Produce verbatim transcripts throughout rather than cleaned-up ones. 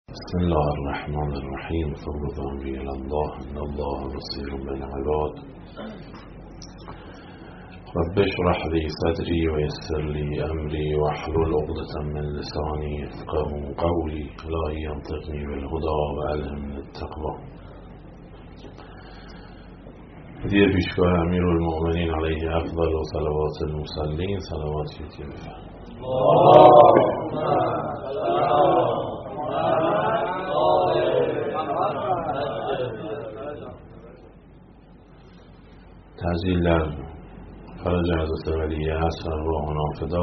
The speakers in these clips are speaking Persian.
بسم الله الرحمن الرحیم. فوض امری الی الله ان الله بصیر بالعباد. رب اشرح لی صدری و یسر لی امری واحلل عقدة من لسانی یفقهوا قولی. الهی انطقنی بالهدی و الهمنی التقوی. دیه پیشگاه امیرالمؤمنین علیه افضل و صلوات المصلین صلواتی که بفرد. تعزیل در فرج حضرت ولی عصر روح نافدا،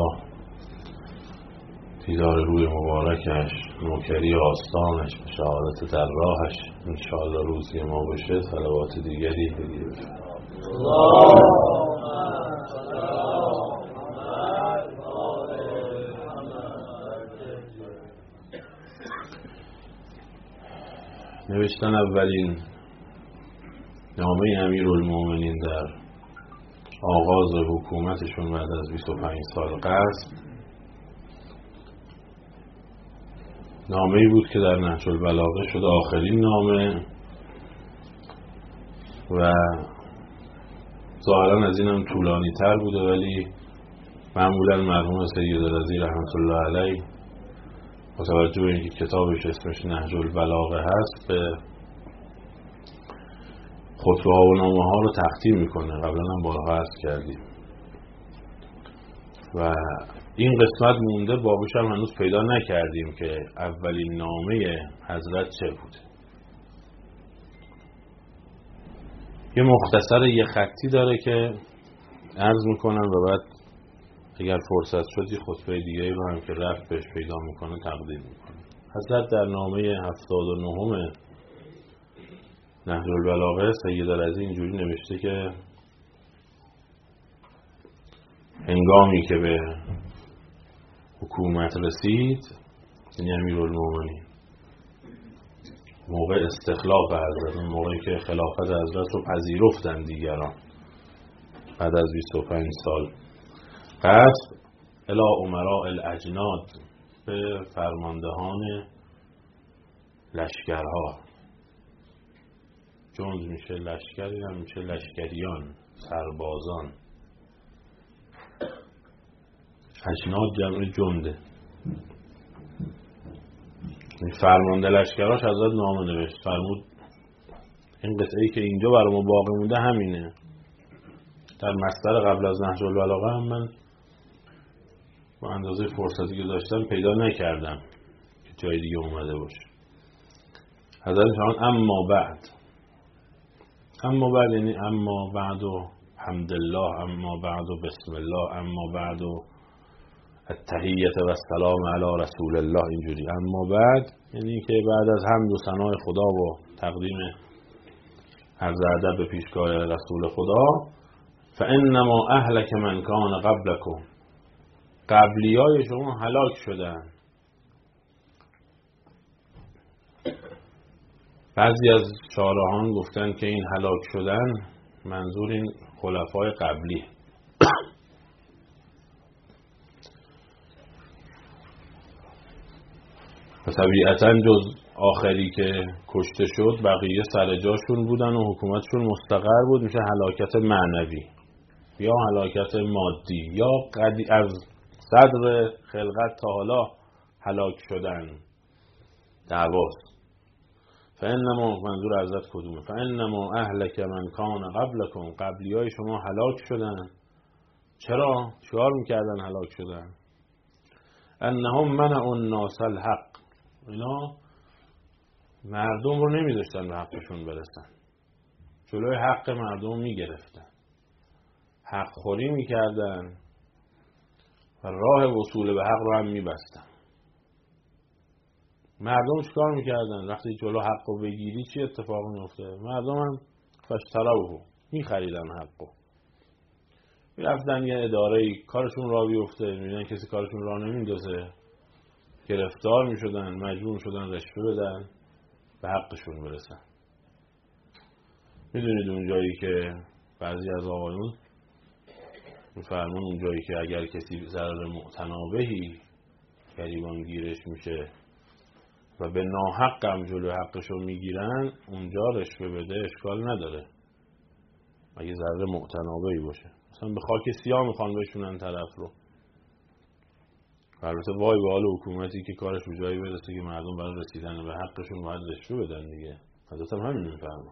دیدار روی مبارکش، نوکری آستانش، شهادت در راهش انشاءالله روزی ما بشه. صلوات دیگری بگیر. نوشتن اولین نامه امیرالمؤمنین در آغاز حکومتشون بعد از بیست و پنج سال غزو، نامه‌ای بود که در نهج البلاغه شد آخرین نامه و ظاهرا از اینم طولانی تر بوده، ولی معمولا مرحوم سیدالرضی رحمت الله علیه با توجه به اینکه کتابش اسمش نهج البلاغه هست به خطبه ها و نامه ها رو تختیم میکنه. قبلا هم بارها عرض کردیم و این قسمت مونده، بابش هم هنوز پیدا نکردیم که اولین نامه حضرت چه بوده. یه مختصر یه خطی داره که عرض میکنم و بعد اگر فرصت شدی خطبه دیگه رو هم که رفت بهش پیدا میکنه تقدیم میکنه. حضرت در نامه هفتاد و نهم نهج البلاغه سیدالرضی اینجوری نوشته که هنگامی که به حکومت رسید، یعنی امیرالمؤمنین موقع استخلاف حضرت، موقعی که خلافت حضرت رو پذیرفتن دیگران بعد از بیست و پنج سال قصد، الی امراء الاجناد، به فرماندهان لشکرها. جند میشه لشکر، هم میشه لشکریان، سربازان. اجناد جمع جنده. فرمانده لشکراش حضرت نامه نوشت، فرمود این قطعه‌ای که اینجا برای ما باقی مونده همینه. در مصدر قبل از نهج البلاغه هم من با اندازه فرصتی که داشتم پیدا نکردم که جای دیگه اومده باشه. حضرت فرمود اما بعد، اما بعد یعنی اما بعد و حمدالله، اما بعد و بسم الله، اما بعد و التحیت و السلام علی رسول الله. اینجوری اما بعد یعنی که بعد از حمد و ثنای خدا و تقدیم عرض ادب به پیشگاه رسول خدا، فانما اهلک من کان قبلکم، قبلیای شما هلاک شدن. بعضی از شارحان گفتن که این هلاک شدن منظور این خلفای قبلی. و طبیعتاً جز آخری که کشته شد بقیه سر جاشون بودن و حکومتشون مستقر بود. میشه هلاکت معنوی یا هلاکت مادی یا از صدر خلقت تا حالا هلاک شدن. دعواست. فانما، منظور حضرت کدومه؟ فانما اهلک من کان قبلکم، قبلیای شما هلاک شدن. چرا؟ چیکار میکردن هلاک شدن؟ انهم منعوا الناس الحق، اینا مردم رو نمیذاشتن به حقشون برسن، جلوی حق مردم میگرفتن، حق خوری میکردن و راه وصول به حق رو هم میبستن. مردم چیکار میکردن؟ وقتی جلو حق رو بگیری چی اتفاق میفته؟ مردم هم فاشتروه، میخریدن حق رو، میرفتن یه اداره کارشون را بیفته، میبینن کسی کارشون را نمیندازه، گرفتار میشدن، مجبور میشدن رشوه بدن به حقشون برسن. میدونید اون جایی که بعضی از آقایون میفرمون اون جایی که اگر کسی ضرر معتنابهی گریبان گیرش میشه و به ناحق هم جلو حقشو میگیرن، اونجا رشوه بده اشکال نداره اگه ذره معتنابه‌ای باشه. مثلا به خاک سیاه میخوان بشونن طرف رو، البته وای به حال حکومتی که کارش به جایی برسه که مردم برای رسیدن به حقشون باید رشوه بدن دیگه. حضرت هم همین میفرما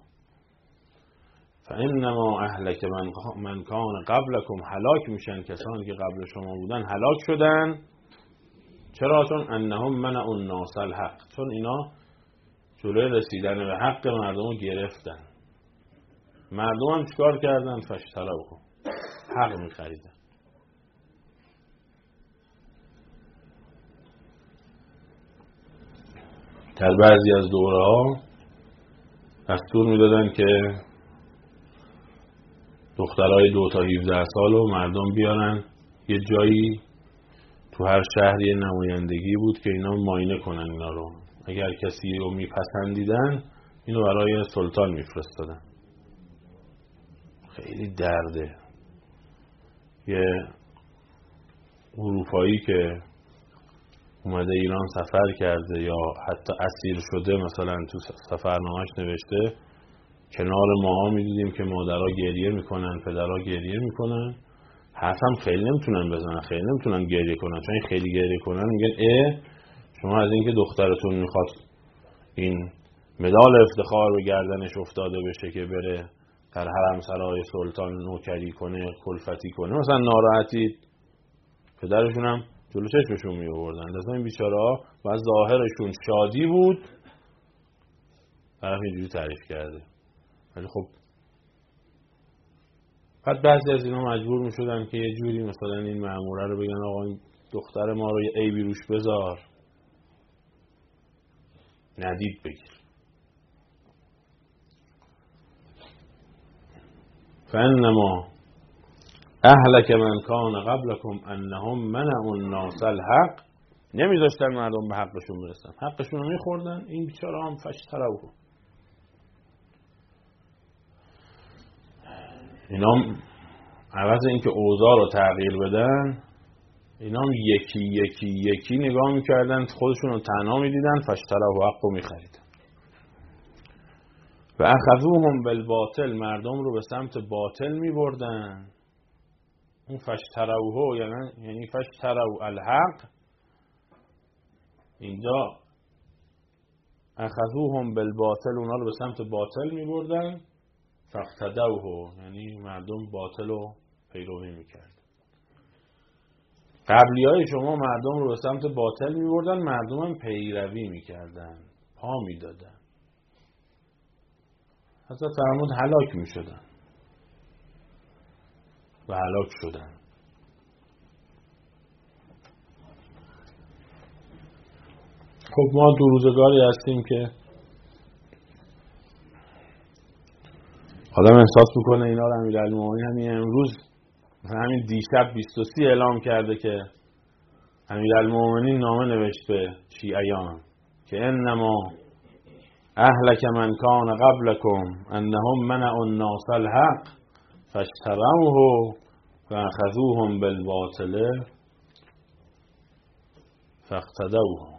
فانما اهلک من من کان قبلکم، هلاک میشن کسانی که قبل شما بودن هلاک شدن. چرا؟ چون انهم منعوا الناس الحق، چون اینا جلوی رسیدن به حق مردم رو گرفتن. مردم هم چیکار کردن؟ فاشتروه، حق میخریدن. در بعضی از دوره ها دستور میدادن که دخترای دو تا هفده سال رو مردم بیارن یه جایی تو هر شهری نمایندگی بود که اینا معاینه کنن اینا رو، اگر کسی رو میپسندیدن اینو برای سلطان میفرستادن. خیلی درده. یه اروپایی که اومده ایران سفر کرده یا حتی اسیر شده مثلا تو سفرنامه‌اش نوشته کنار ماها میدیدیم که مادرها گریه میکنن، پدرها گریه میکنن، حرف هم خیلی نمیتونن بزنن، خیلی نمیتونن گریه کنن، چون خیلی گریه کنن میگن اه شما از اینکه دخترتون میخواد این مدال افتخار به گردنش افتاده بشه که بره در حرم سرای سلطان نوکری کنه، کلفتی کنه، مثلا ناراحتی، پدرشون هم جلو چشمشون می آوردن. لذا این بیچاره‌ها و ظاهرشون شادی بود، طرف اینجوری تعریف کرده. ولی خب بعد بعضی از اینا مجبور می شدن که یه جوری مثلا این مأموره رو بگن آقا این دختر ما رو یه عیبی روش بذار، ندید بگیر. فانما اهلک من کان قبلکم انهم منعوا الناس الحق، نمیذاشتن مردم به حقشون برسن، حقشون رو میخوردن. این بیچاره هم فاشتروه، اینا عوض اینکه اوضاع رو تغییر بدن، اینا هم یکی یکی یکی نگاه میکردن، خودشون رو تنها میدیدن، فاشتروه، حق رو میخریدن. و اخذوهم بالباطل، مردم رو به سمت باطل میبردن. اون فاشتروه یعنی یعنی فاشتروا الحق، اینجا اخذوهم بالباطل، اونا رو به سمت باطل میبردن. فاقتدوه یعنی مردم باطل رو پیروی میکرد. قبلی های شما مردم رو به سمت باطل میبردن، مردم هم پیروی میکردن، پا میدادن. حضرت فرمود هلاک میشدن و هلاک شدن. خب ما دو روزگاری هستیم که آدم احساس میکنه اینا رو امیرالمومنین همین امروز مثلا همین دیشب بیست و سه اعلام کرده که امیرالمومنین نامه نوشت به شیعیان که انما اهلک من کان قبلکم انهم منعوا الناس الحق فاشتروه فاخذوهم بالباطل فاقتدوه.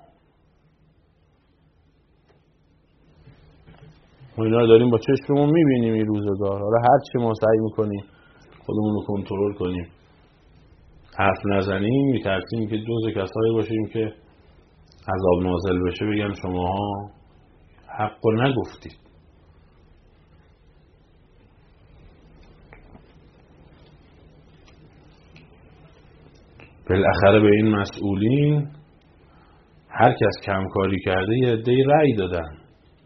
ما اینا رو داریم با چشممون میبینیم این روزگار. حالا هر چی ما سعی میکنیم خودمون رو کنترل کنیم، حرف نزنیم، میترسیم که جزء کسایی باشیم که عذاب نازل بشه بگن شماها حق رو نگفتید. بالاخره به این مسئولین هر کس کمکاری کرده یه عده‌ای رأی دادن،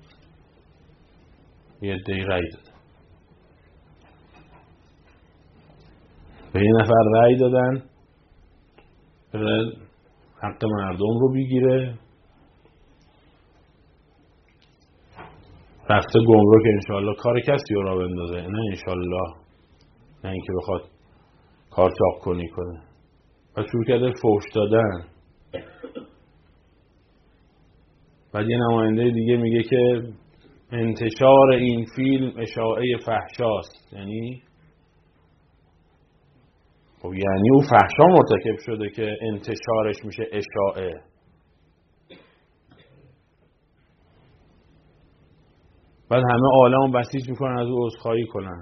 یه عده‌ای رأی دادن، به یه نفر رأی دادن بره حق مردم رو بگیره، رفته گمرک انشالله کار کسی رو را بندازه، نه انشالله، نه اینکه بخواد کار چاق کنی کنه. و شروع کرده فحش دادن. بعد یه نماینده دیگه میگه که انتشار این فیلم اشاعه فحشاست. یعنی خب یعنی او فحشا مرتکب شده که انتشارش میشه اشاعه. بعد همه عالم بسیج میکنن از او عذرخواهی کنن.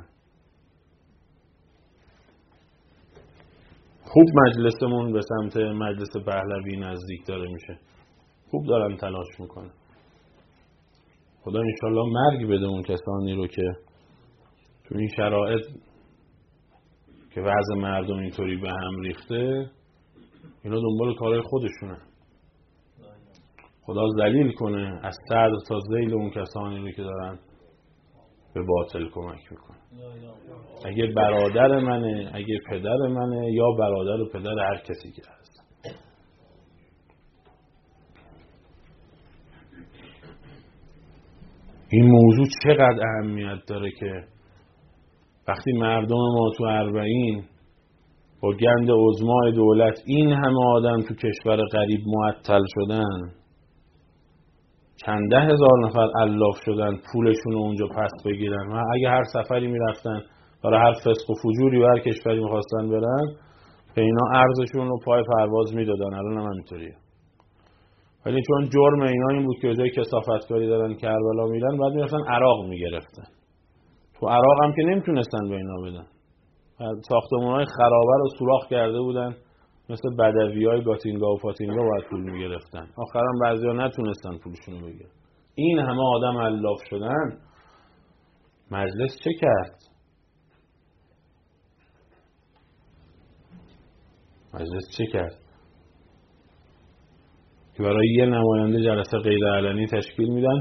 خوب مجلسمون به سمت مجلس پهلوی نزدیک داره میشه، خوب دارن تلاش میکنن. خدا انشالله مرگ بده اون کسانی رو که تو این شرایط که وضع مردم اینطوری به هم ریخته اینا دنبال کارهای خودشونه. خدا ذلیل کنه از صدر تا ذیل اون کسانی رو که دارن به باطل کمک میکنه. اگه برادر منه، اگه پدر منه، یا برادر و پدر هر کسی که هست. این موضوع چقدر اهمیت داره که وقتی مردم ما تو اربعین با گند عظمای دولت این همه آدم تو کشور غریب معطل شدن، چند ده هزار نفر الاف شدن پولشون رو اونجا پس بگیرن و اگه هر سفری میرفتن برای هر فسق و فجوری و هر کشوری میخواستن برن به اینا ارزشون رو پای پرواز میدادن. الان هم همینطوریه. ولی چون جرم اینا این بود که جای کثافتکاری دارن کربلا میرن، بعد میرفتن عراق میگرفتن. تو عراق هم که نمیتونستن به اینا بدن، ساختمان‌های خرابه رو سوراخ کرده بودن، مثل بدویای گاتینگا و فاتینگا باید پول میگرفتن. آخرام بعضیا نتونستن پولشون رو بگیرن. این همه آدم الاف شدن، مجلس چه کرد؟ مجلس چه کرد؟ که برای یه نماینده جلسه غیر علنی تشکیل میدن،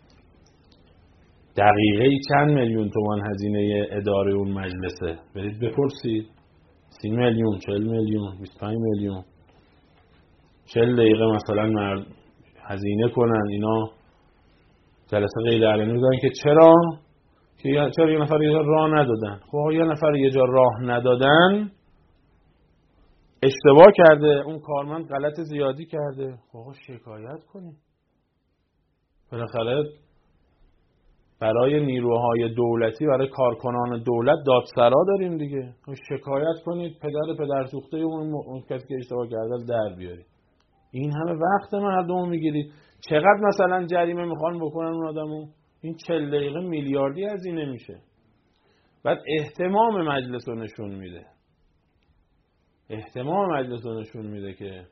دقیقه چند میلیون تومان هزینه اداره اون مجلسه؟ برید بپرسید. سی میلیون، چهل میلیون، بیست و پنج میلیون. چهل دقیقه مثلا مرد هزینه کنن اینا جلسه غیر علنی بودن که چرا؟ که چرا یه نفر یه جا راه ندادن. خب یه نفر یه جا راه ندادن اشتباه کرده، اون کارمند غلط زیادی کرده، خب شکایت کنید. بالاخره برای نیروهای دولتی، برای کارکنان دولت دادسرا داریم دیگه. شکایت کنید، پدر پدر سوخته اون, اون کسی که اشتباه کرده در بیارید. این همه وقت مردم میگیرید. چقدر مثلا جریمه میخوان بکنن اون آدمو؟ این چهل دقیقه میلیاردی هزینه میشه. بعد اهتمام مجلس رو نشون میده. اهتمام مجلس رو نشون میده که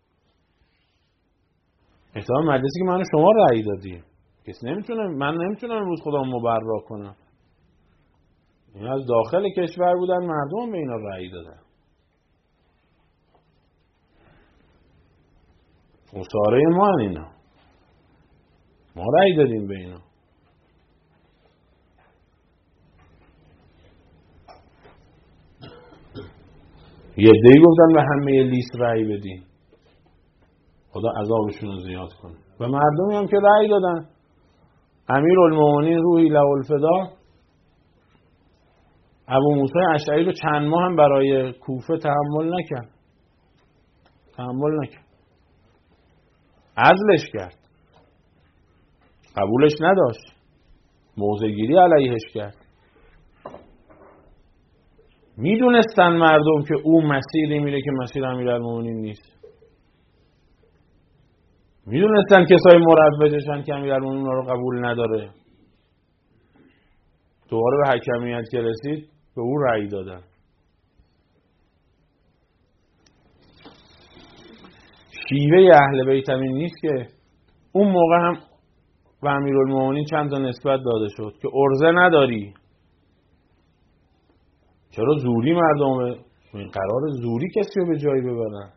اهتمام مجلسی که من و شما رأی دادیم. کسی نمیتونه، من نمیتونم امروز خودم مبرا کنم. این از داخل کشور بودن، مردم به اینا رأی دادن. مصارعه ما اینا، ما رأی دادیم به اینا. یه عده‌ای گفتن به همه لیست رأی بدین، خدا عذابشون رو زیاد کنه. و مردمی هم که رأی دادن، امیرالمومنین روحی له الفدا ابو موسی اشعری رو چند ماه هم برای کوفه تحمل نکرد. تحمل نکرد. عزلش کرد. قبولش نداشت. موضع‌گیری علیهش کرد. میدونستن مردم که او مسیری میره که مسیر امیرالمومنین نیست. میدونستن کسای مروجشن که امیرالمومنین رو قبول نداره. دوباره به حکمیت که رسید به او رأی دادن. شیوه اهل بیت همین نیست که اون موقع هم و امیرالمومنین چند تا نسبت داده شد که ارزه نداری. چرا زوری مردم این قرار زوری کسی رو به جایی ببرن؟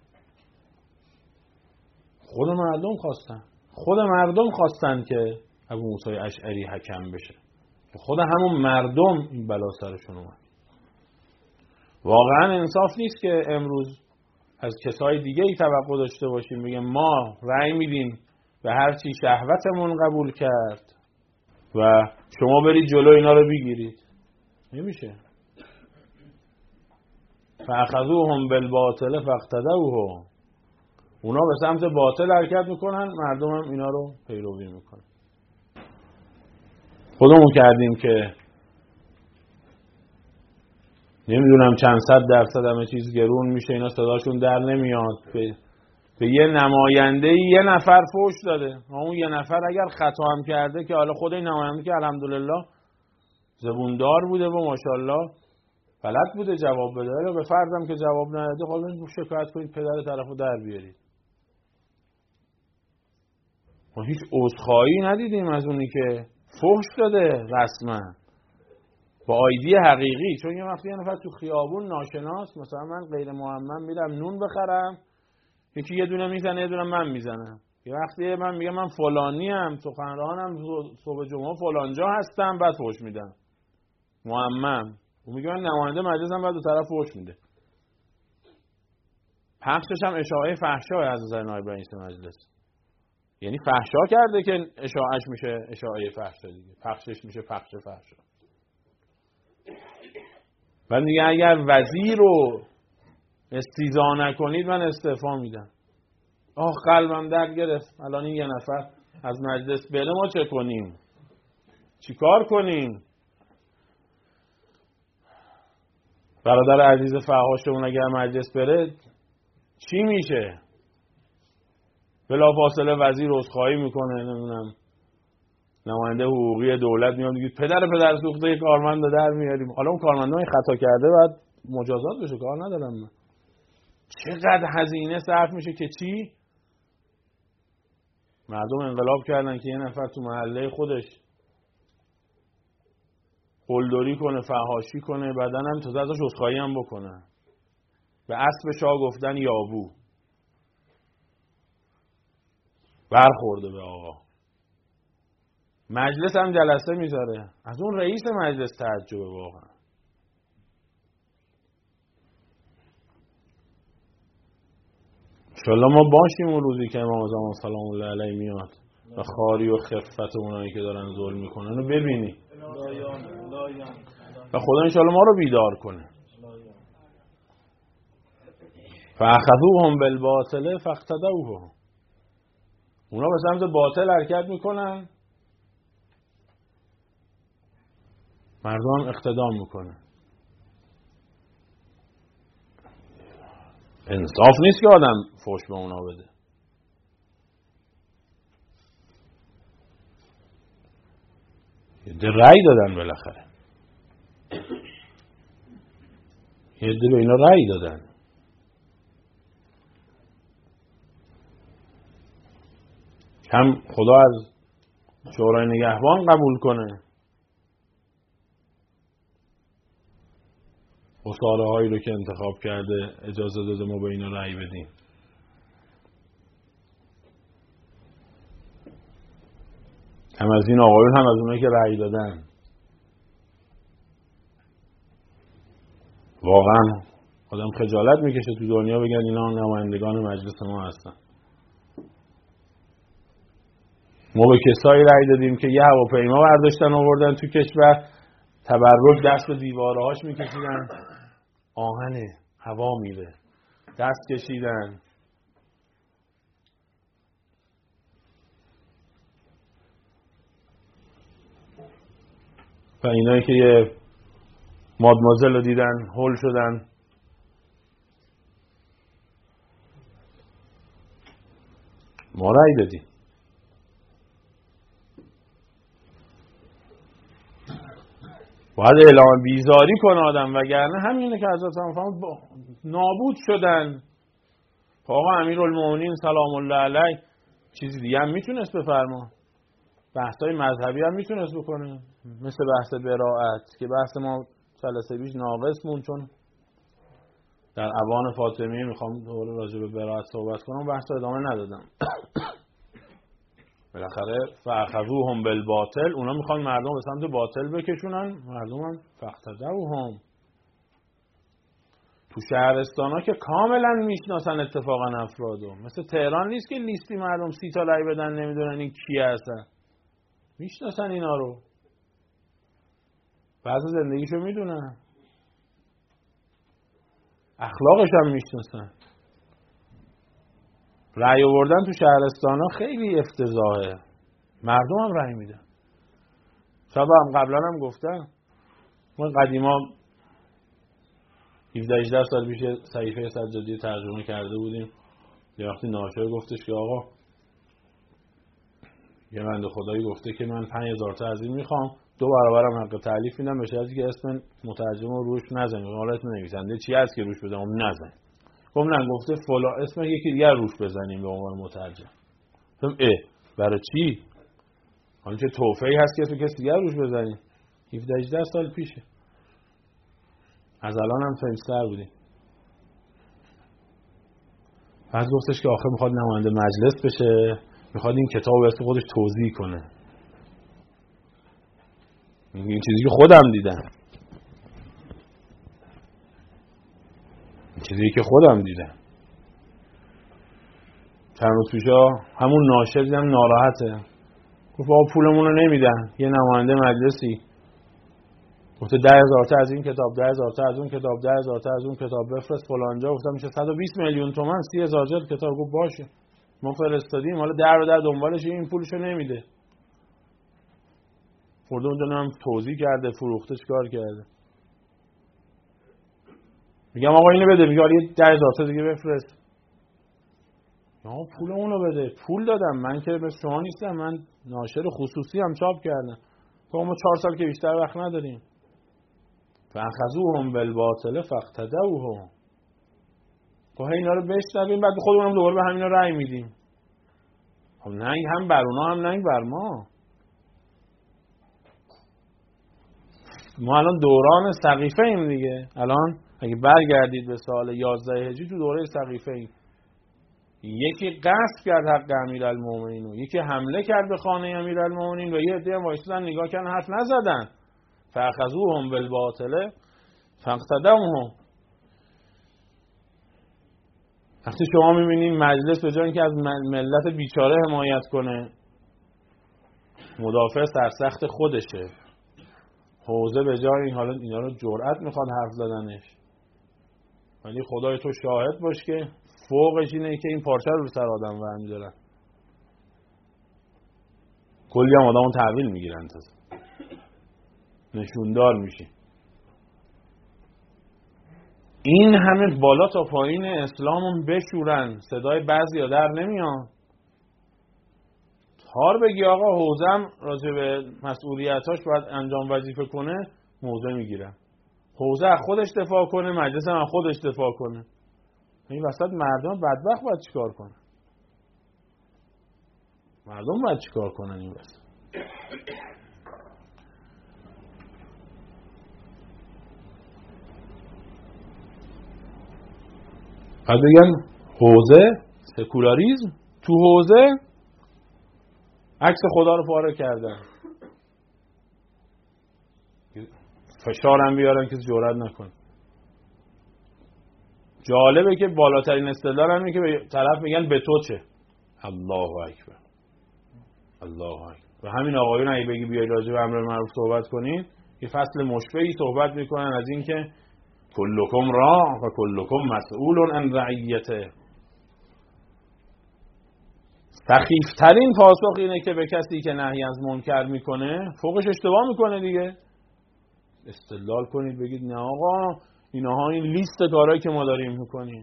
خود مردم خواستن. خود مردم خواستن که ابو موسی اشعری حکم بشه. خود همون مردم این بلا سرشون اومد. واقعا انصاف نیست که امروز از کسای دیگه ای توقع داشته باشیم بگیم ما رأی میدیم به هر چی شهوتمون قبول کرد و شما برید جلو اینا رو بگیرید. نمیشه. فاخذوهم بالباطل فاقتدوه. اونا به سمت باطل حرکت میکنن، مردم هم اینا رو پیروی میکنن. خودمون کردیم که نمیدونم چند صد درصد همه چیز گرون میشه، اینا صداشون در نمیاد، به یه نماینده یه نفر فحش داده. اون یه نفر اگر خطا هم کرده که حالا خود این نماینده که الحمدلله زبوندار بوده و ماشاءالله بلد بوده جواب بده، ولی به فرضم که جواب نداده خب شکایت کنید پدر طرفو در بیارید. ما هیچ عذرخواهی ندیدیم از اونی که فحش داده رسما با آیدی حقیقی. چون یه وقتی یه نفر تو خیابون ناشناس، مثلا من غیر معمم میرم نون بخرم، یکی یه دونه میزنه یه دونه من میزنم. یه وقتی من میگم من فلانی ام، سخنرانم، صبح جمعه فلانجا هستم، بعد فحش میدم معمم. اون میگه من نماینده مجلسم، بعد دو طرف فحش میده. پخشش هم اشاعه فحشا از نظر نایب رئیس مجلس، یعنی فحشا کرده که اشاعهش میشه اشاعه فحشا دیگه، پخشش میشه پخش فحشا. بعد دیگه اگر وزیر رو استیضاح نکنید من استعفا میدم. آه قلبم درد گرفت، الان این یه نفر از مجلس بره ما چه کنیم؟ چی کار کنیم؟ برادر عزیز فحاشمون اگر مجلس بره چی میشه؟ بلافاصله وزیر عذرخواهی میکنه، نمیدونم نماینده حقوقی دولت میاد میگه پدر پدر سوخته کارمند رو در میاریم. حالا اون کارمنده خطا کرده بعد مجازات بشه، کار ندارم من. چقدر هزینه صرف میشه که چی؟ مردم انقلاب کردن که یه نفر تو محله خودش قلدری کنه، فحاشی کنه، بعدن هم تازه ازش عذرخواهی هم بکنه. به اسب شاه گفتن یابو. برخورده به آقا. مجلس هم جلسه میذاره، از اون رئیس مجلس تعجبه واقعا. انشالله ما باشیم اون روزی که امام زمان سلام الله علیه میاد و خاری و خفت اونایی که دارن ظلم میکنن رو ببینی و خدا انشالله ما رو بیدار کنه. فاخذوهم بالباطل فاقتدوه. اونا به سمت باطل حرکت میکنن، مردم اقتدام میکنن. انصاف نیست که آدم فحش به اونا بده. یه ده رأی دادن بالاخره، یه ده به اینا رأی دادن. هم خدا از شورای نگهبان قبول کنه اصاره هایی رو که انتخاب کرده، اجازه داده ما به اینا رأی بدیم. هم از این آقایون هم از اونایی که رأی دادن. واقعا آدم خجالت میکشه تو دنیا بگن اینا نمایندگان مجلس ما هستن. ما به کسایی رأی دادیم که یه هواپیما برداشتن آوردن تو کشور، تبرک دست به دیوارهاش میکشیدن، آهن هوا میره، دست کشیدن. و اینایی که یه مادمازل رو دیدن هول شدن. ما رأی دادیم. باید اعلام بیزاری کنه آدم، وگرنه همینه که حضرت محمد نابود شدن. آقا امیرالمومنین سلام الله علیه چیزی دیگه هم میتونست بفرما، بحثای مذهبی هم میتونست بکنه، مثل بحث براءت که بحث ما جلسه پیش ناقص مون، چون در اوان فاطمیه میخوام دوباره راجع به براءت صحبت کنم، بحث ادامه ندادم. بالاخره فاخذوهم بالباطل، اونا میخوان مردم به سمت باطل بکشونن، مردم هم فاقتدوهم. تو شهرستانا که کاملا میشناسن اتفاقا افرادو، مثل تهران نیست که لیستی مردم سی تا رای بدن نمیدونن این کی هستن، میشناسن اینا رو، بعضی زندگیشو میدونن، اخلاقش هم میشناسن. رأی آوردن تو شهرستانا خیلی افتضاحه، مردم هم رأی میدن. شب هم قبلا هم گفتم ما قدیما هفده هجده سال پیش صحیفه سجادی ترجمه کرده بودیم، یه وقتی ناشر گفتش که آقا یه بنده خدایی گفته که من پنج هزار تا از این میخوام، دو برابرم حق تألیف میدم، به شرطی که اسم مترجم رو روش نزنید. حالا اسم نویسنده چی هست که روش بزنم؟ نزن. گفت نه، گفته فلا اسم یکی دیگر روش بزنیم به عنوان مترجم. گفتم اه برای چی؟ حالا چه توفیقی هست که اسم کسی دیگر روش بزنیم؟ هفده هجده سال پیشه. از الان هم فنستر بودیم. بعد گفتش که آخه میخواد نماینده مجلس بشه، میخواد این کتاب رو اسم خودش توضیح کنه. این چیزی که خودم دیدم، این چیزی که خودم دیدم. چند روز پیشا همون ناشر دیدم ناراحته، گفت آقا پولمون رو نمیدن. یه نماینده مجلسی گفته ده هزار تا از این کتاب، ده هزار تا از اون کتاب، ده هزار تا از اون کتاب بفرست فلانجا. گفتم میشه صد و بیست میلیون تومان، سی هزار جلد کتاب. گفت باشه ما فرستادیم، حالا در و در دنبالش، این پولشو نمیده. خورده اونجا هم توضیح کرده، فروخته چیکار کرده. میگم آقا اینو بده، میگه یه ده هزار تا دیگه بفرست. آقا پولمون رو بده. پول دادم من که مثل شما نیستم، من ناشر خصوصی هم چاپ کردم. تو ما چهار سال که بیشتر وقت نداریم. فاخذوهم بالباطل فاقتدوهم. خب اینا رو بشنویم بعد خودمون دوباره به همینا رأی میدیم. خب ننگ هم بر اونا هم ننگ بر ما. ما الان دوران سقیفه ایم دیگه. الان اگه برگردید به سال یازده هجری تو دوره سقیفه ایم. یکی قصد کرد حق امیرالمومنین و یکی حمله کرد به خانه امیرالمومنین و یه عده وایسادن نگاه کردن حرف نزدن. فاخذوهم بالباطل فاقتدوهم. وقتی شما میبینید مجلس به جای اینکه از ملت بیچاره حمایت کنه، مدافع سرسخت خودشه. حوزه به جای این حالا اینا رو جرأت میخواد حرف زدنش. ولی خدای تو شاهد باش که فوقش اینه که این پارچه رو سر آدم ور می‌دارن. کلی هم آدمون تحویل میگیرن، تازه نشوندار میشه. این همه بالا تا پایین اسلامون بشورن، صدای بعضی ها در نمیاد. تار بگی آقا حوزم راجع به مسئولیتاش باید انجام وظیفه کنه، موضع میگیرن. حوزه از خودش دفاع کنه، مجلس هم از خودش دفاع کنه. این وسط مردم بدبخت باید چیکار کنن؟ مردم باید چیکار کنن این وسط؟ بعد بگن حوزه سکولاریسم، تو حوزه عکس خدا رو پاره کردن، فشارم بیارن که جرئت نکن. جالبه که بالاترین استدلال همینه که به طرف میگن به تو چه. الله اکبر، الله اکبر. و همین آقایون اگه بگی بیای راجع به امر معروف صحبت کنین، یه فصل مشبهی صحبت میکنن از این که کلکم راع و کلکم مسئول عن رعیته. سخیفترین پاسخ اینه که به کسی که نهی از منکر میکنه فوقش اشتباه میکنه دیگه. استدلال کنید بگید نه آقا اینها این لیست کارهایی که ما داریم میکنیم.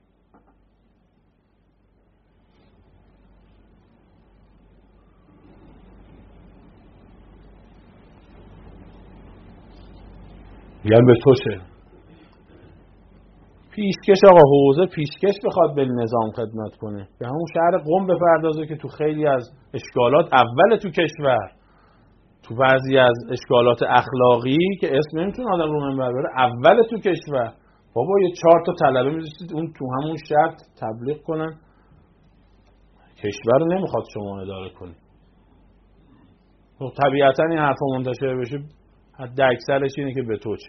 میگن به تو چه؟ پیشکش آقا، حوزه پیشکش بخواد به نظام خدمت کنه، به همون شهر قم بپردازه که تو خیلی از اشکالات اول تو کشور، تو بعضی از اشکالات اخلاقی که اسم نمیتونه آدم رو منبر بره، اول تو کشور. بابا یه چهار تا طلبه میذاشتید اون تو همون شهر تبلیغ کنن. کشور رو نمیخواد شما اداره کنی. خب طبیعتا این حرفا منتشر بشه، حد اکثرش اینه که به تو چه.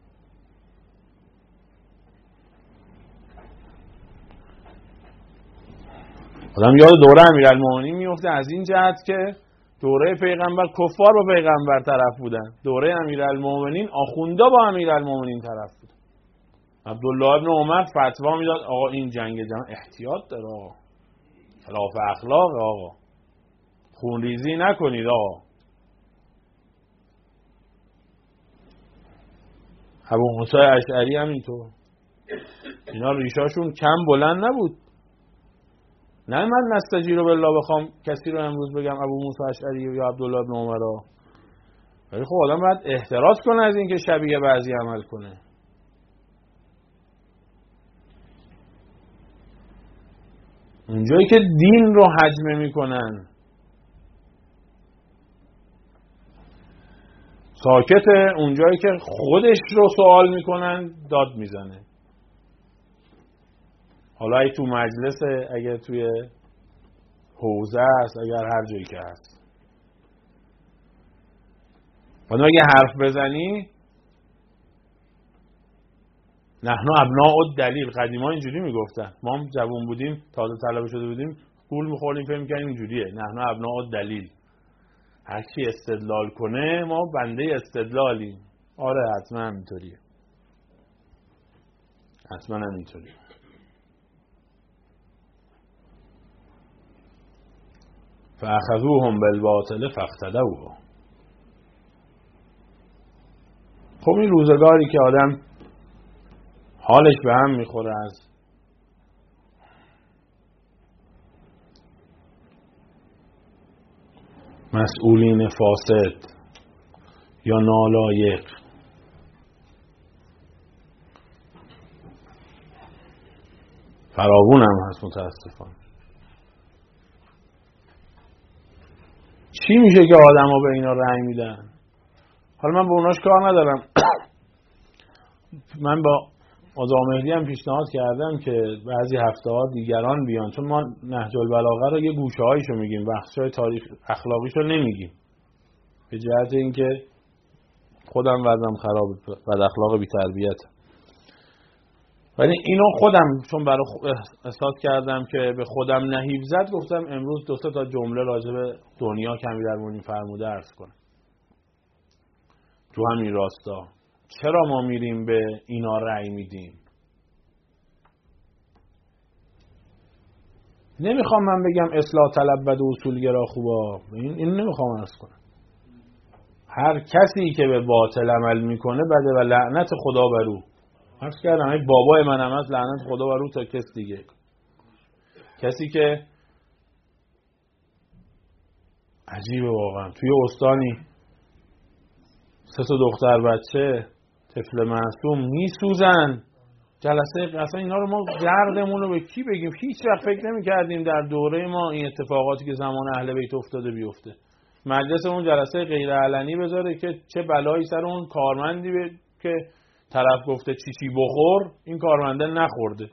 آدم یاد دوره امیرالمومنین میفته از این جهت که دوره پیغمبر کفار با پیغمبر طرف بودن، دوره امیرالمومنین آخوندا با امیرالمومنین طرف بودن. عبدالله ابن عمر فتوا میداد آقا این جنگ جهان احتیاط داره، آقا خلاف اخلاق، آقا خونریزی نکنید آقا. ابو موسی اشعری هم اینطور. اینا ریشاشون کم بلند نبود. نه من نستجیر بالله بخوام کسی رو امروز بگم ابو موسی اشعری یا عبدالله بن عمر، ولی خب آدم باید احتراز کنه از این که شبیه بعضی عمل کنه. اونجایی که دین رو هجمه میکنن ساکته، اونجایی که خودش رو سوال میکنن داد میزنه. حالا ای تو مجلسه، اگر توی حوزه است، اگر هر جایی که هست، حالا اگه حرف بزنی نحن ابناء الدلیل. قدیما اینجوری میگفتن، ما هم جوان بودیم تازه طلبه شده بودیم گول میخوردیم فهم می‌کردیم اینجوریه نحن ابناء الدلیل، هر کی استدلال کنه ما بنده استدلالیم. آره حتما همینطوریه، حتما همینطوریه. فاخذوهم بالباطل فاقتدوه. خب این روزگاری که آدم حالش به هم میخوره از مسئولین فاسد یا نالایق، فراوون هم هست متاسفانه. چی میشه که آدم ها به اینا رأی میدن؟ حالا من به اوناش کار ندارم. من با آقا مهدی هم پیشنهاد کردم که بعضی هفته ها دیگران بیان، چون ما نهج البلاغه رو یه گوشه هایشو میگیم، بخشای تاریخ اخلاقیشو نمیگیم، به جهت اینکه خودم وضعم خراب، بد اخلاق بی تربیت. ولی اینو خودم چون برای احساس کردم که به خودم نهیب زد، گفتم امروز دو سه تا جمله راجع به دنیا کمی در مورد فرموده عرض کنم. تو همین راستا چرا ما میریم به اینا رأی میدیم؟ نمیخوام من بگم اصلاح طلب بد و اصولگرا خوبا، این این نمیخوام عرض کنم. هر کسی که به باطل عمل میکنه بده و لعنت خدا بر او. عرض کردم ای بابای من هم از لعنت خدا بر او تا کس دیگه. کسی که عجیبه واقعا، توی استانی سه تا دختر بچه طفل معصوم میسوزن، جلسه اصلا اینا رو ما گردمون رو به کی بگیم؟ هیچ وقت فکر نمی کردیم در دوره ما این اتفاقاتی که زمان اهل بیت افتاده بیفته. مجلسمون جلسه غیر علنی بذاره که چه بلایی سر اون کارمندی به که طرف گفته چی چی بخور، این کارمنده نخورده.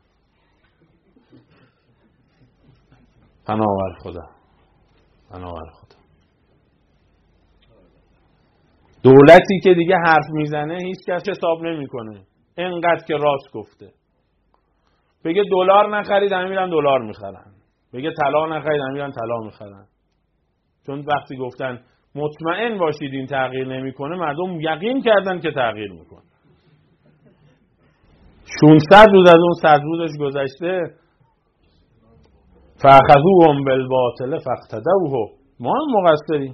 پناهور خدا، پناهور خدا. دولتی که دیگه حرف میزنه هیچ کس حساب نمیکنه، اینقدر که راست گفته. بگه دلار نخرید همه میرن دلار میخرن، بگه طلا نخرید همه میرن طلا میخرن. چون وقتی گفتن مطمئن باشید این تغییر نمیکنه، مردم یقین کردن که تغییر میکنه. ششصد روز از اون صد روزش گذشته. فاخذوهم بالباطل فاقتدوه. ما هم مقصریم.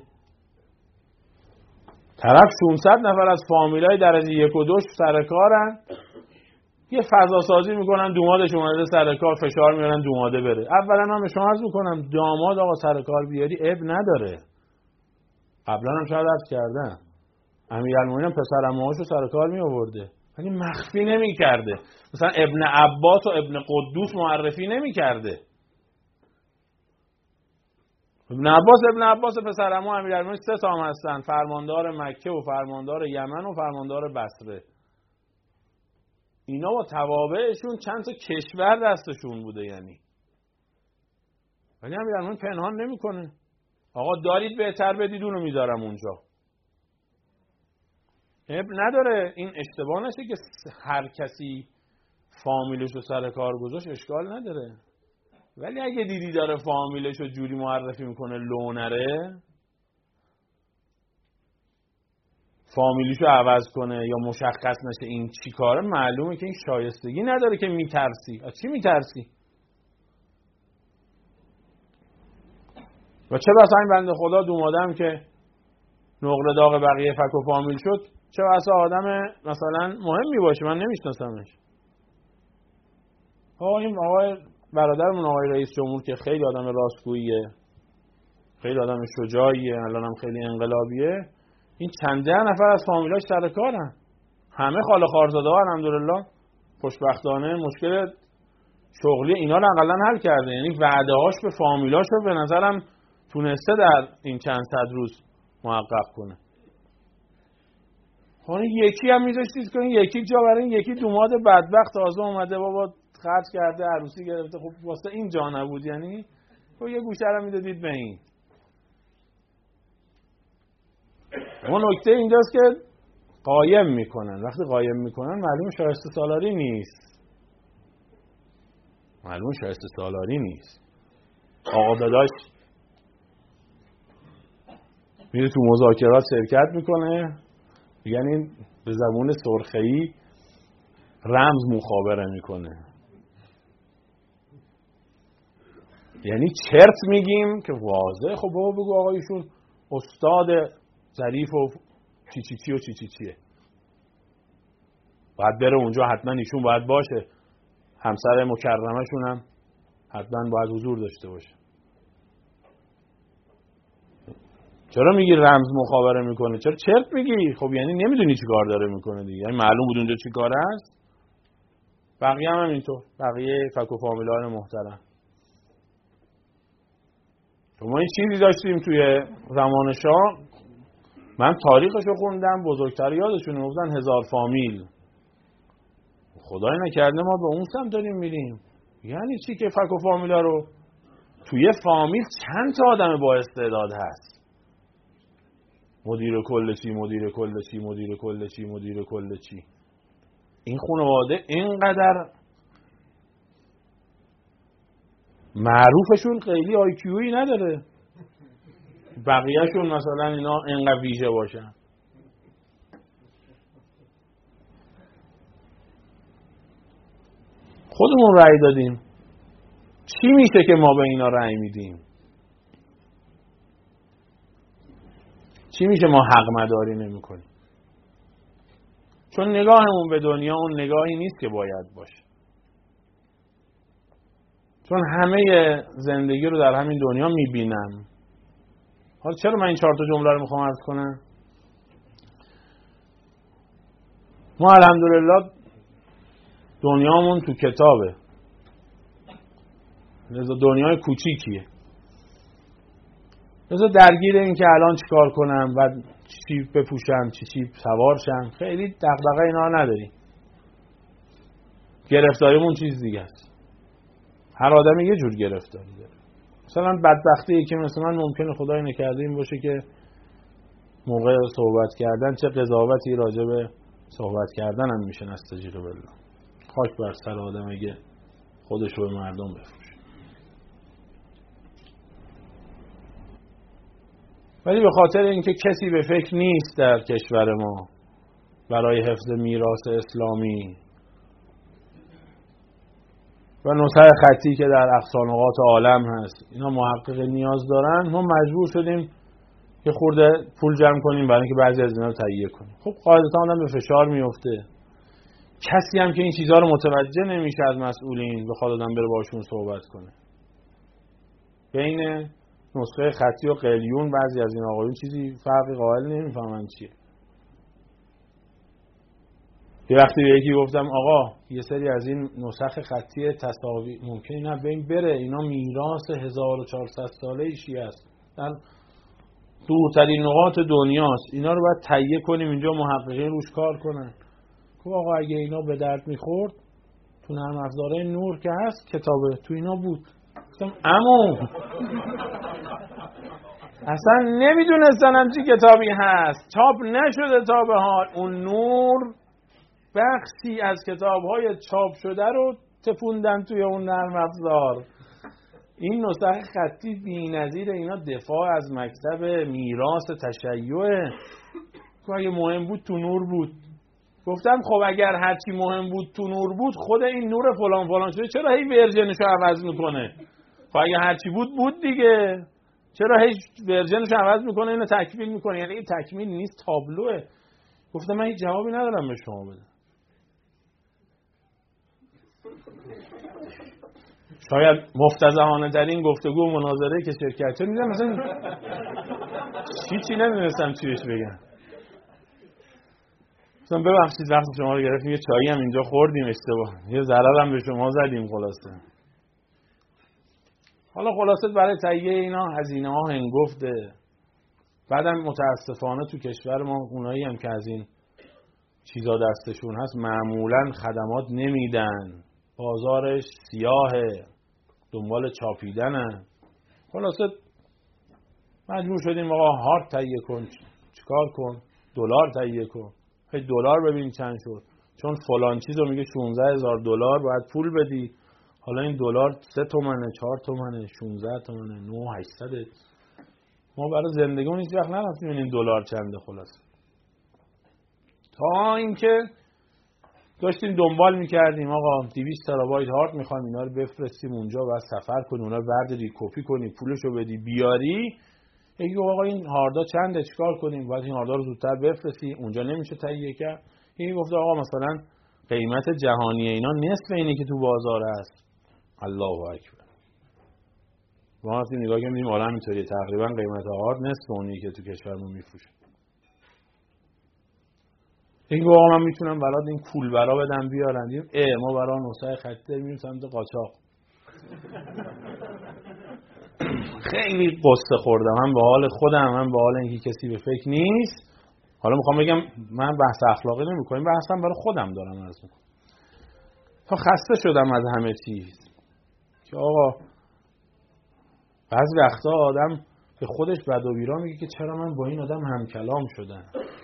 طرف ششصد نفر از فامیلای درجه یک و دوش سر کارن، یه فضا سازی میکنن، دومادش اومده سر کار، فشار میارن دوماده بره. اولا من به شما عرض میکنم داماد آقا سر کار بیاری عیب نداره. قبلا هم شاید عرض کردم امیرالمومنین پسرعمه‌هاشو سر کار می آورده، ولی مخفی نمیکرده. مثلا ابن عباس و ابن قدوس معرفی نمیکرده. ابن عباس ابن عباس پسرعمه امیرالمومنین سه تا هم هستن، فرماندار مکه و فرماندار یمن و فرماندار بصره. اینا با توابعشون چند تا کشور دستشون بوده یعنی. ولی امیرالمومنین پنهان نمیکنه. آقا دارید بهتر بدید اونو میذارم اونجا. عیب نداره، این اشتباه نشه که هر کسی فامیلش رو سر کار گذاشت، اشکال نداره. ولی اگه دیدی داره فامیلش رو جوری معرفی میکنه لونره، فامیلیشو عوض کنه یا مشخص نشه این چی کاره، معلومه که این شایستگی نداره که میترسی. از چی میترسی؟ و چه بسا این بنده خدا دومادم که نقره داغ بقیه فک و فامیل شد، چه بسا آدم مثلا مهمی باشه من نمیشناسمش. آقا این آقای برادرمون آقای رئیس جمهور که خیلی آدم راستگوییه، خیلی آدم شجاعیه، الانم خیلی انقلابیه، این چند ده نفر از فامیلاش سر کارن، همه خاله خالزاده ها الحمدلله، خوشبختانه مشکل شغلی اینا رو حداقل حل کرده. یعنی وعده هاش به فامیلاش رو به نظرم تونسته در این چند صد روز محقق کنه. خب یکی هم میذاشتید کنین، یکی جا برای این یکی دوماد بدبخت تازه اومده بابا خرج کرده عروسی گرفته، خب واسه این جا نبود؟ یعنی خب یه گوشه رو میدادید به این. اون نکته اینجاست که قایم میکنن، وقتی قایم میکنن معلوم شایسته سالاری نیست، معلوم شایسته سالاری نیست. آقا داداش میره تو مذاکرات شرکت میکنه، یعنی به زبون سرخه‌ای رمز مخابره میکنه، یعنی چرت میگیم که واضح. خب بابا بگو آقا ایشون استاد ظریف و چی چی چی و چی چی چیه، باید بره اونجا، حتما ایشون باید باشه، همسر مکرمشون هم حتما باید حضور داشته باشه. چرا میگی رمز مخابره میکنه؟ چرا چرت میگی؟ خب یعنی نمیدونی چی کار داره میکنه دیگه، یعنی معلوم بود اونجا چی کار است. بقیه هم اینطور، بقیه فک و فامیلان محترم. ما این چیزی داشتیم توی زمان شاه، من تاریخشو خوندم، بزرگتر یادشونه گفتن هزار فامیل. خدای نکرده ما به اون سمت داریم میریم. یعنی چی که فک و فامیلا رو توی فامیل چند تا آدم با استعداد هست، مدیر کل چی، مدیر کل چی، مدیر کل چی، مدیر کل چی. این خانواده اینقدر معروفشون خیلی آی کیویی نداره، بقیهشون مثلا اینا اینقدر ویژه باشن. خودمون رأی دادیم، چی میشه که ما به اینا رأی میدیم؟ چی میشه ما حق مداری نمی کنیم؟ چون نگاهمون به دنیا اون نگاهی نیست که باید باشه، چون همه زندگی رو در همین دنیا میبینم. حالا چرا من این چهار تا جمله رو میخوام عرض کنم؟ ما الحمدلله دنیامون تو کتابه، لذا دنیای کوچیکیه، لذا درگیر این که الان چیکار کنم و چی بپوشم، چی چی سوار شم، خیلی دغدغه اینا نداریم. گرفتاریمون چیز دیگه است. هر آدمی یه جور گرفتاری داره. مثلا بدبختی که مثلا من ممکنه خدای نکرده این باشه که موقع صحبت کردن چه قضاوتی راجع به صحبت کردن هم میشه، نستجیق بالله. خاک بر سر آدم اگه خودش رو به مردم بفروشه. ولی به خاطر اینکه کسی به فکر نیست در کشور ما برای حفظ میراث اسلامی و نسخه خطی که در اقصا نقاط عالم هست اینا محقق نیاز دارن، ما مجبور شدیم که خورده پول جمع کنیم برای اینکه بعضی از اینا رو تهیه کنیم. خب قاعدتا آدم به فشار میفته. کسی هم که این چیزها رو متوجه نمیشه از مسئولین بخواد آدم بره باشون صحبت کنه. بین نسخه خطی و قلیون بعضی از این آقایون چیزی فرقی قائل نمیفهمن چیه. یه وقتی به یکی گفتم آقا یه سری از این نسخ خطی تساوی ممکنه نه بین بره، اینا میراث هزار و چهارصد ساله ایشی است، در دورترین نقاط دنیاست، اینا رو باید تهیه کنیم اینجا محققین روش کار کنن. خب آقا اگه اینا به درد میخورد تو نرم افزاره نور که هست کتابه تو اینا بود. گفتم عمو اصلا نمیدونستنم چی کتابی هست، چاپ نشده تا به حال. اون نور بخشی از کتاب‌های چاپ شده رو تپوندن توی اون نرم افزار. این نسخه خطی بی‌نظیر، اینا دفاع از مکتب میراث تشیع. اگه مهم بود تو نور بود. گفتم خب اگر هرچی مهم بود تو نور بود، خود این نور فلان فلان شده چرا هی ورژنشو عوض میکنه؟ خب اگه هرچی بود بود دیگه، چرا هی ورژنشو عوض میکنه اینو تکمیل میکنه؟ یعنی این تکمیل نیست، تابلوه. گفتم من هیچ جوابی ندارم به شما بدم. شاید مفتضحانه ترین گفتگو و مناظره که شرکت چه میدونم مثلا چی چی نمیدونستم چی بهش بگم. مثلا ببخشید وقت شما رو گرفتیم، یه چایی هم اینجا خوردیم اشتباه، یه ضرر هم به شما زدیم خلاصه. حالا خلاصه برای تهیه اینا هزینه ها هنگفته. بعدم متاسفانه تو کشور ما اونایی هم که از این چیزا دستشون هست معمولا خدمات نمیدن، بازارش سیاهه، دنبال چاپیدنن. خلاصه مجبور شدیم آقا هارد تهیه کن، چیکار کن، دلار تهیه کن. هی دلار ببین چند شد، چون فلان چیزو میگه شانزده هزار دلار باید پول بدی. حالا این دلار سه تومنه، چهار تومنه، شانزده تومنه، نه هشتصد. ما برای زندگیمون هیچ وقت نرفتیم این دلار چنده. خلاص تا اینکه داشتیم دنبال میکردیم آقا دویست ترابایت هارد میخوایم، اینا رو بفرستیم اونجا و سفر کنی، اونا رو برداری کپی کنی، پولشو بدی بیاری. یکی آقا این هاردا چنده، چیکار کنیم؟ باید این هاردا رو زودتر بفرستی، اونجا نمیشه تهیه کرد. یکی گفت آقا مثلا قیمت جهانی اینا نصف اینی که تو بازار هست. الله اکبر. ما وقتی نگاه کنیم عالم اینطوریه، تقریبا قیمت هارد نصف اونی که تو کشورمون میفروشه. یکی گفت آقا من میتونم برات این کولبرا بدم بیارن. دیدیم اه ما برای نسخه خطی میریم سمت قاچاق. خیلی قصه خوردم، هم به حال خودم هم به حال اینکه کسی به فکر نیست. حالا میخوام بگم من بحث اخلاقی نمیکنم، بحثم برای خودم دارم عرض میکنم. تا خسته شدم از همه چیز که آقا بعضی وقتا آدم به خودش بد و بیرا میگه که چرا من با این آدم هم کلام شدم.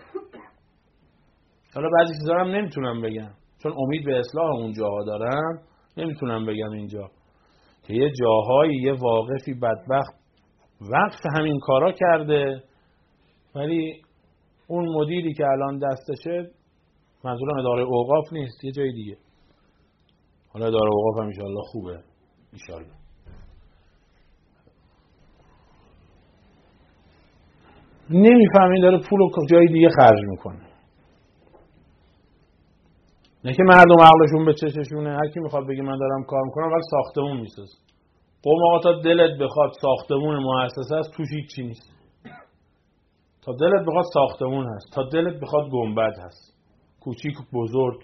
حالا بعضی چیزا هم نمیتونم بگم چون امید به اصلاح اون جاها دارم، نمیتونم بگم اینجا که یه جاهایی یه واقفی بدبخت وقف همین کارا کرده، ولی اون مدیری که الان دستشه، منظورم اداره اوقاف نیست، یه جای دیگه. حالا اداره اوقاف هم انشالله خوبه انشالله. نمیفهمین داره پولو جای دیگه خرج میکنه. نه که مردم عقلشون به چششونه، هر کی میخواد بگه من دارم کار میکنم ولی ساختمون میسازه. قوم آقا تا دلت بخواد ساختمون مؤسسه است توش هیچ چی نیست. تا دلت بخواد ساختمون هست، تا دلت بخواد گنبد هست، کوچیک بزرگ،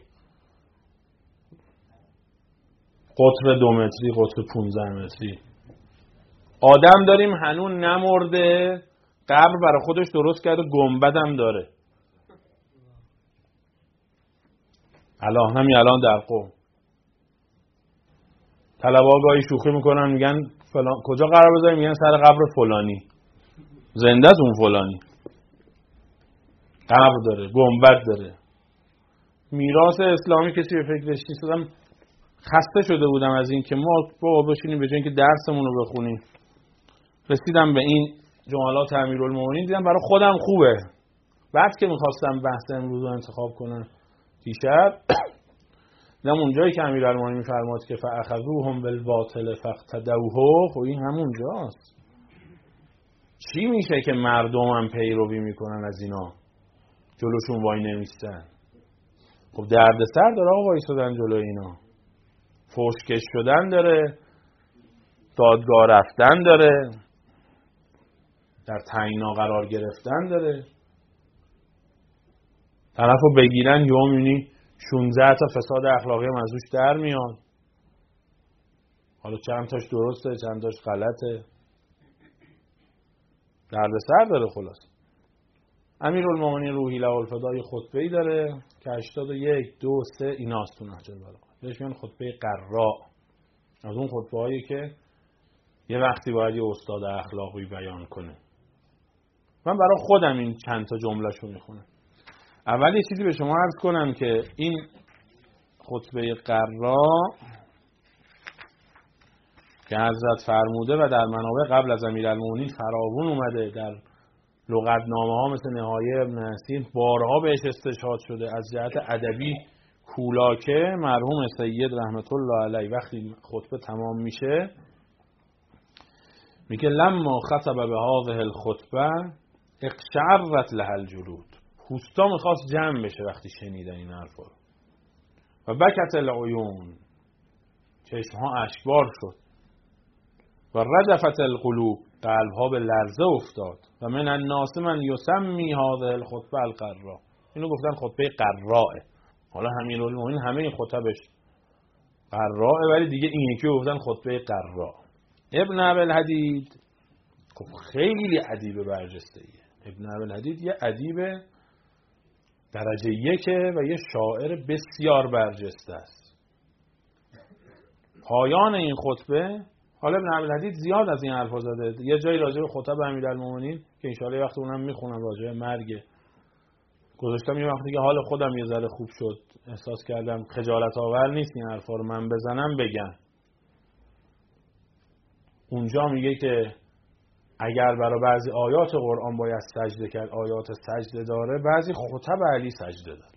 قطر دو متری، قطر پونزده متری. آدم داریم هنون نمرده، قبر برای خودش درست کرده، گنبد هم داره. الان همین الان در قم طلبا گاهی شوخی میکنن میگن فلان کجا قرار بذاریم، میگن سر قبر فلانی. زنده است اون فلانی، قبر داره، گنبد داره. میراث اسلامی کسی به فکرش نیست. آدم خسته شده بودم از این که ما بابا بشینیم به جای اینکه درسمون رو بخونیم. رسیدم به این جملات امیرالمومنین، دیدم برای خودم خوبه. بعد که میخواستم بحث امروز رو انتخاب کنم دیشب، دیدم اونجایی که امیرالمومنین میفرماد که فاخذوهم بالباطل فاقتدوه، خب این همونجاست. چی میشه که مردم هم پیروی میکنن از اینا، جلوشون وای نمیستن؟ خب دردسر داره آقا وایسادن جلو اینا، فوشکش شدن داره، دادگاه رفتن داره، در تعیینا قرار گرفتن داره. طرفو بگیرن یهو میبینی شانزده تا فساد اخلاقی هم ازش در میاد. حالا چند تاش درسته چند تاش غلطه، دردسر داره. خلاص امیرالمومنین روحی له الفدای خطبه‌ای داره که هشتاد و یک دو سه ایناست تو نهج البلاغه، بهش میگن خطبه قراء. از اون خطبه‌هایی که یه وقتی باید یه استاد اخلاقی بیان کنه. من برای خودم این چند تا جمله‌شو میخونم. اول یه چیزی به شما عرض کنم که این خطبه قراء که حضرت فرموده و در منابع قبل از امیرالمومنین فراوون اومده، در لغتنامه ها مثل نهایه ابن حسین بارها بهش استشهاد شده. از جهت ادبی کولاکه مرحوم سید رحمت الله علیه وقتی خطبه تمام میشه میگه لما خطب به هذه الخطبه اقشعرت لها الجلود، پوستا میخواست جمع بشه وقتی شنیدن این حرفا. و بکت العیون، چشمها اشکبار شد. و رجفت القلوب، قلب ها به لرزه افتاد. و من الناس من یسمی هذه الخطبه القراء، اینو گفتن خطبه قراء. حالا امیرالمومنین همه این خطبش قراء، ولی دیگه این یکی گفتن خطبه قراء. ابن ابوالحدید خب خیلی ادیب برجسته ایه. ابن ابوالحدید یه ادیب درجه یکه و یه شاعر بسیار برجسته است. پایان این خطبه، حالا ابن ابوالحدید زیاد از این حرفا زده، یه جایی راجع به خطب امیرالمومنین که ان شاءالله وقت اونم میخونم راجع به مرگ گذاشتم، یه وقتی که حال خودم یه ذره خوب شد احساس کردم خجالت آور نیست این حرفا رو من بزنم بگم. اونجا میگه که اگر برای بعضی آیات قرآن باید سجده کرد، آیات سجده داره، بعضی خطب علی سجده داره.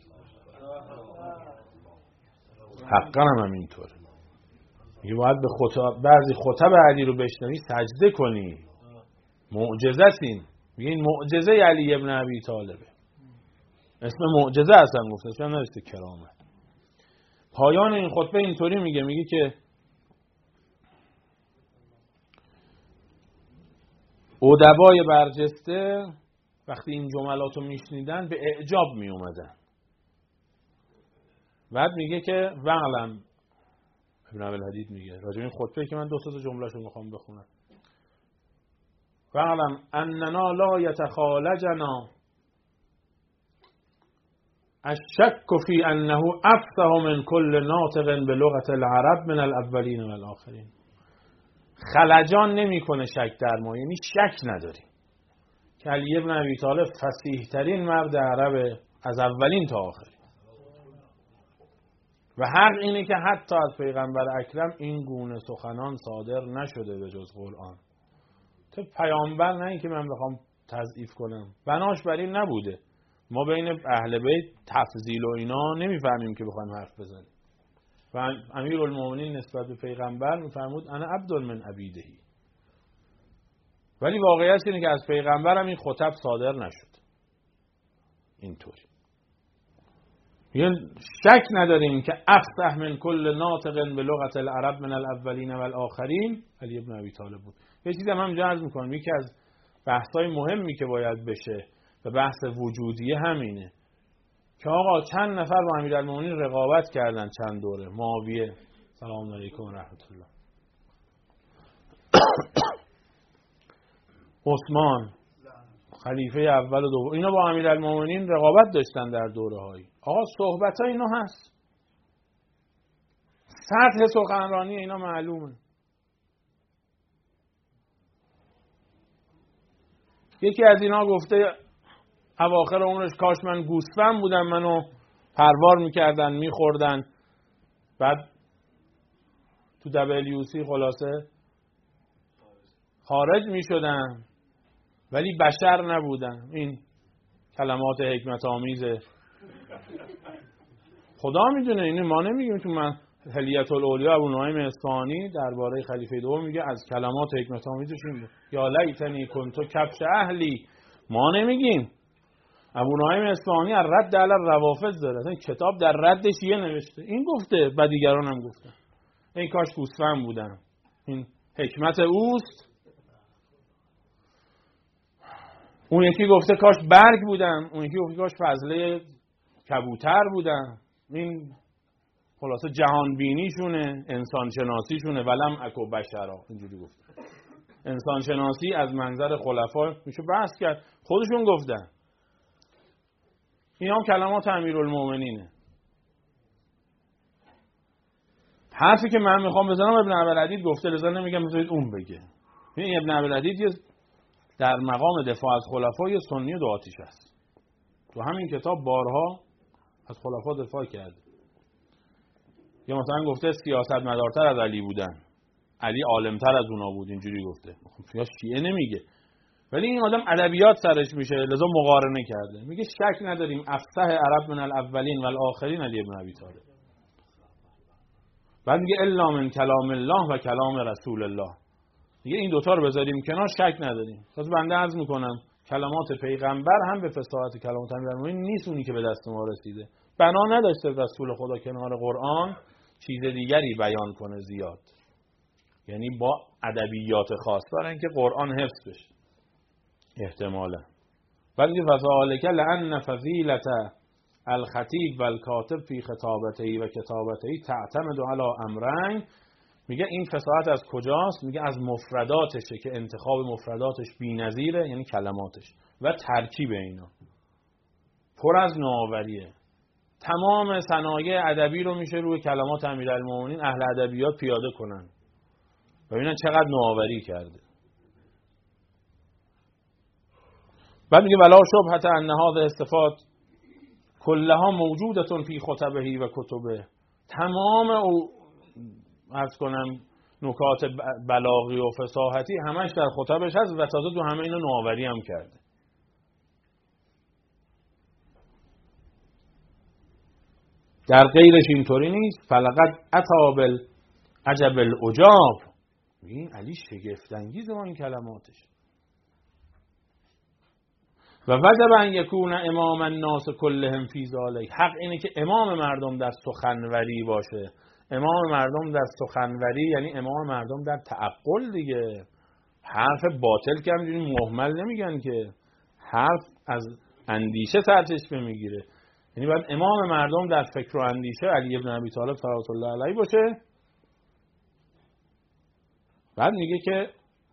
حقا هم همینطوره. میگه باید به خطب، بعضی خطب علی رو بشنوی سجده کنی. معجزه است این. میگه این معجزه علی ابن ابی طالبه. اسم معجزه اصلا گفته، چون نوشته کرامت. پایان این خطبه اینطوری میگه، میگه که ادبای برجسته وقتی این جملات رو میشنیدن به اعجاب می اومدن. بعد میگه که وعلم، ابن ابوالحدید میگه راجع به این خطبه که من دو تا جمله‌شو میخوام بخونم، وعلم اننا لا یتخالجنا الشک فی انه افصح من کل ناطق بلغت العرب من الاولین و الاخرین. خلجان نمیکنه شک در ما، یعنی شک نداریم که علی ابن ابی طالب فصیح ترین مرد عرب از اولین تا آخرین. و حق اینه که حتی از پیغمبر اکرم این گونه سخنان صادر نشده به جز قرآن. تو پیامبر نه این که من بخوام تضعیف کنم، بناش بر این نبوده. ما بین اهل بیت تفضیل و اینا نمیفهمیم که بخوایم حرف بزنیم. و امیرالمومنین نسبت به پیغمبر میفرمود انا عبد من عبیدهی، ولی واقعیت اینه که از پیغمبر هم این خطب صادر نشد اینطوری. یعنی شک نداریم که افصح من کل ناطق به لغت العرب من الاولین و الاخرین علی ابن ابی طالب بود. یه چیزی هم همینجا عرض میکنم، یکی از بحث‌های مهمی که باید بشه و بحث وجودیه همینه که آقا چند نفر با امیرالمومنین رقابت کردن چند دوره. معاویه، سلام علیکم و رحمت الله، عثمان خلیفه اول و دوم، اینا با امیرالمومنین رقابت داشتن در دوره‌هایی. آقا صحبت‌ها اینا هست، سطح سخنرانی اینا معلومه. یکی از اینا گفته اواخر عمرش کاش من گوسفند بودم، منو پروار میکردن میخوردن، بعد تو دبلیو سی خلاصه خارج میشدن ولی بشر نبودن. این کلمات حکمت آمیزه، خدا میدونه، اینو ما نمیگیم. تو من حلیت الاولیا ابو نعیم اصفهانی درباره خلیفه دوم میگه از کلمات حکمت آمیزش این یا لیتنی کنتو کبش اهلی، ما نمیگیم. ابو نعیم اصفهانی از رد علی الروافض داره، این کتاب در ردش یه نوشته، این گفته و دیگران هم گفتن این کاش گوسفند بودن، این حکمت اوست. اون یکی گفته کاش برگ بودن، اون یکی گفته کاش فضله کبوتر بودن. این خلاصه جهان بینیشونه، انسان شناسیشونه. ولم اکو بشرا، اینجوری گفته. انسان شناسی از منظر خلفا میشه بحث کرد، خودشون گفتن. این هم کلمات امیرالمومنینه. حرفی که من میخوام بزنم ابن ابوالحدید گفته، لذا نمیگم بذارید اون بگه. این ابن ابوالحدید در مقام دفاع از خلفا یه سنی دو آتیش است. تو همین کتاب بارها از خلفا دفاع کرده. یا مثلا گفته سیاست مدارتر از علی بودن، علی عالمتر از اونا بود، اینجوری گفته. یا شیعه نمیگه، ولی این آدم ادبیات سرش میشه، لذا مقارنه کرده. میگه شک نداریم افصح عرب من الاولین و الاخرین علی ابن ابی طالب. بعد میگه الا من کلام الله و کلام رسول الله. میگه این دوتا رو بذاریم کنار، شک نداریم. پس بنده عرض میکنم کلمات پیغمبر هم به فصاحت کلمات امیرالمومنین نیست اونی که به دست ما رسیده. بنا نداشته رسول خدا کنار قرآن چیز دیگری بیان کنه زیاد. یعنی با ادبیات خاص برای اینکه قرآن حفظ بشه احتمالا. ولی فذلک لأن فضیلت الخطیب و الکاتب فی خطابته و کتابته تعتمد علی امرین. میگه این فصاحت از کجاست؟ میگه از مفرداتشه که انتخاب مفرداتش بی‌نظیره، یعنی کلماتش و ترکیب اینا پر از نوآوریه. تمام صنایع ادبی رو میشه روی کلمات امیرالمومنین اهل ادبیات پیاده کنن، ببینن چقدر نوآوری کرده. بعد میگه ولا شبهة ان هذه الصفات كلها موجودة فی خطبه و کتبه. تمام او عرض کنم نکات بلاغی و فصاحتی همش در خطبش هست و تازه تو همه اینا نوآوری هم کرده. در غیرش اینطوری نیست. فلقد اتی بالعجب العجاب. این علی شگفت انگیز با این کلماتش. و وجب ان یکون امام الناس كلهم فی ذلک. حق اینه که امام مردم در سخنوری باشه. امام مردم در سخنوری یعنی امام مردم در تعقل دیگه. حرف باطل که همینجوری مهمل نمیگن که، حرف از اندیشه سرچشمه میگیره. یعنی باید امام مردم در فکر و اندیشه علی ابن ابی طالب صلوات الله علیه باشه. بعد میگه که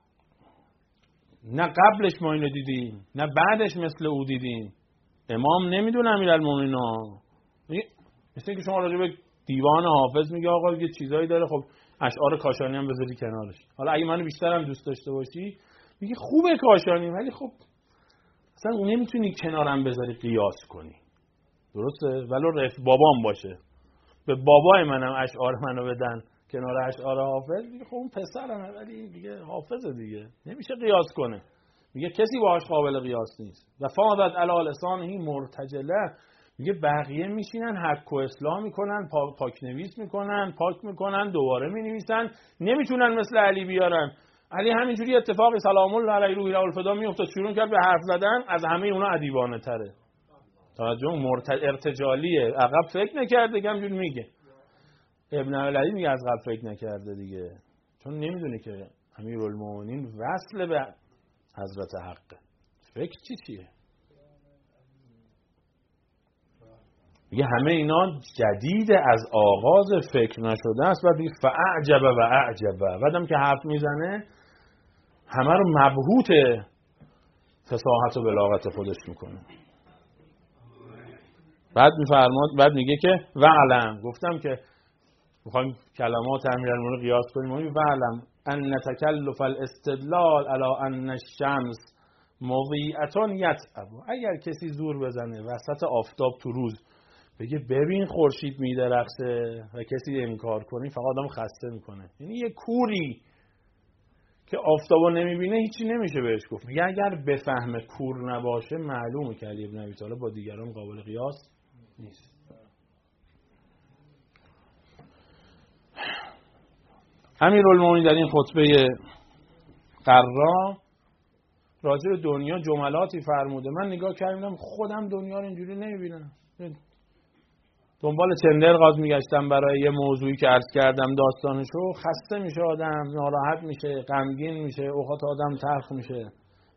نه قبلش ما اینو دیدیم نه بعدش مثل او دیدیم. امام نمیدونه امیرالمومنین ها. مثل اینکه شما راجع به دیوان حافظ میگه آقا یه چیزایی داره، خب اشعار کاشانی هم بذاری کنارش. حالا اگه منو بیشتر هم دوست داشته باشی میگه خوبه کاشانی، ولی خب اصلا اون نمیتونی کنارم بذاری قیاس کنی. درسته؟ ولو رفت بابام باشه، به بابای منم اشعار منو بدن کنار اشعار حافظ، میگه خب اون پسرمه ولی دیگه حافظه دیگه، نمیشه قیاس کنه. میگه کسی باهاش قابل قیاس نیست. و فاضت علی لسانه مرتجله. میگه بقیه میشینن حق و اصلاح میکنن، پا پاک نویس میکنن، پاک میکنن، دوباره مینویسن، نمیتونن مثل علی بیارن. علی همینجوری اتفاقی سلام الله علیه روحی الفدا میافتاد شروع کرد به حرف زدن، از همه اونا ادیبانه تره. توجه مرت... ارتجالیه، عقب فکر نکرده که همینجوری میگه. ابن علی میگه از قبل فکر نکرده دیگه، چون نمیدونه که امیرالمومنین وصل به حضرت حقه. فکر چی چیه؟ میگه همه اینا جدید از آغاز فکر نشده است. و دیگه فاعجب و اعجب. بعدم که حرف میزنه همه رو مبهوت فصاحت و بلاغت خودش میکنه. بعد میفرماد، بعد میگه که وعلم، گفتم که میخوایم کلمات امیرالمومنین قیاس کنیم. میگه وعلم ان تکلف الاستدلال علی ان الشمس مضیئه یتعب. اگر کسی زور بزنه وسط آفتاب تو روز بگه ببین خورشید میدرخشه و کسی انکار کنی، فقط آدم خسته میکنه. یعنی یه کوری که آفتابو نمیبینه هیچی نمیشه بهش گفت. میگه اگر بفهم کور نباشه معلومه که علی ابن ابی طالب با دیگران قابل قیاس نیست. امیرالمومنین در این خطبه قرا راجع به دنیا جملاتی فرموده. من نگاه کردم خودم دنیا رو اینجوری نمیبینم. دنبال چندر غاز میگشتم برای یه موضوعی که عرض کردم داستانشو. خسته میشه آدم، ناراحت میشه، غمگین میشه، اوقات آدم تلخ میشه.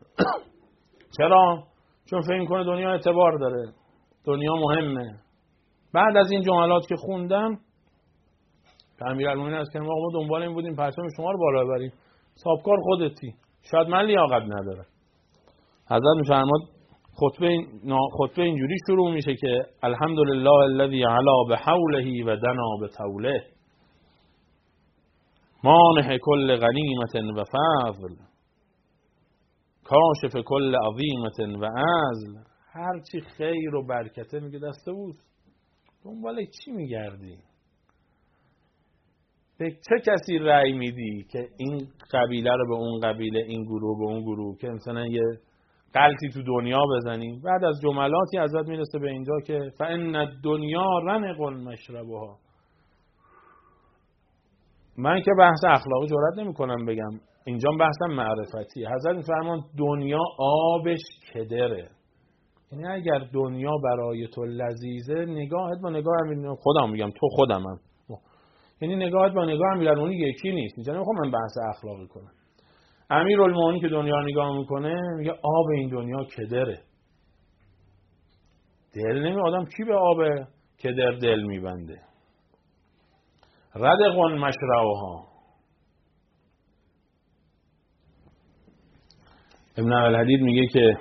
چرا؟ چون فکر کنه دنیا اعتبار داره، دنیا مهمه. بعد از این جملات که خوندم امیرالمومنین از که ما دنبال این بودیم پرچم شما رو بالا ببریم، صاحبکار خودتی، شاید من لیاقت ندارم. حضرت میفرماد خطبه خطبه اینجوری شروع میشه که الحمدلله الذی علا بحوله و دنا بطوله مانح کل غنیمت و فضل کاشف کل عظیمت و عزل. هر چی خیر و برکته میگه دست اوست، دنبال چی میگردی؟ به چه کسی رأی میدی که این قبیله رو به اون قبیله، این گروه به اون گروه، که مثلا یه غلطی تو دنیا بزنیم؟ بعد از جملاتی ازت میرسه به اینجا که فان الدنیا رنق مشربها. من که بحث اخلاقی جرئت نمیکنم بگم، اینجا بحثم معرفتی. حضرت میفرمان دنیا آبش کدره. یعنی اگر دنیا برای تو لذیذه، نگاهت با نگاه همین خودم میگم، تو خودمم، یعنی نگاهت با نگاه امیرالمومنین یکی نیست. اینجا نمیخوام من بحث اخلاقی کنم. امیرالمومنین که دنیا رو نگاه میکنه میگه آب این دنیا کدره. دل نمی آدم کی به آب کدر دل میبنده؟ ردقون مشرعها. ابن الحدید میگه که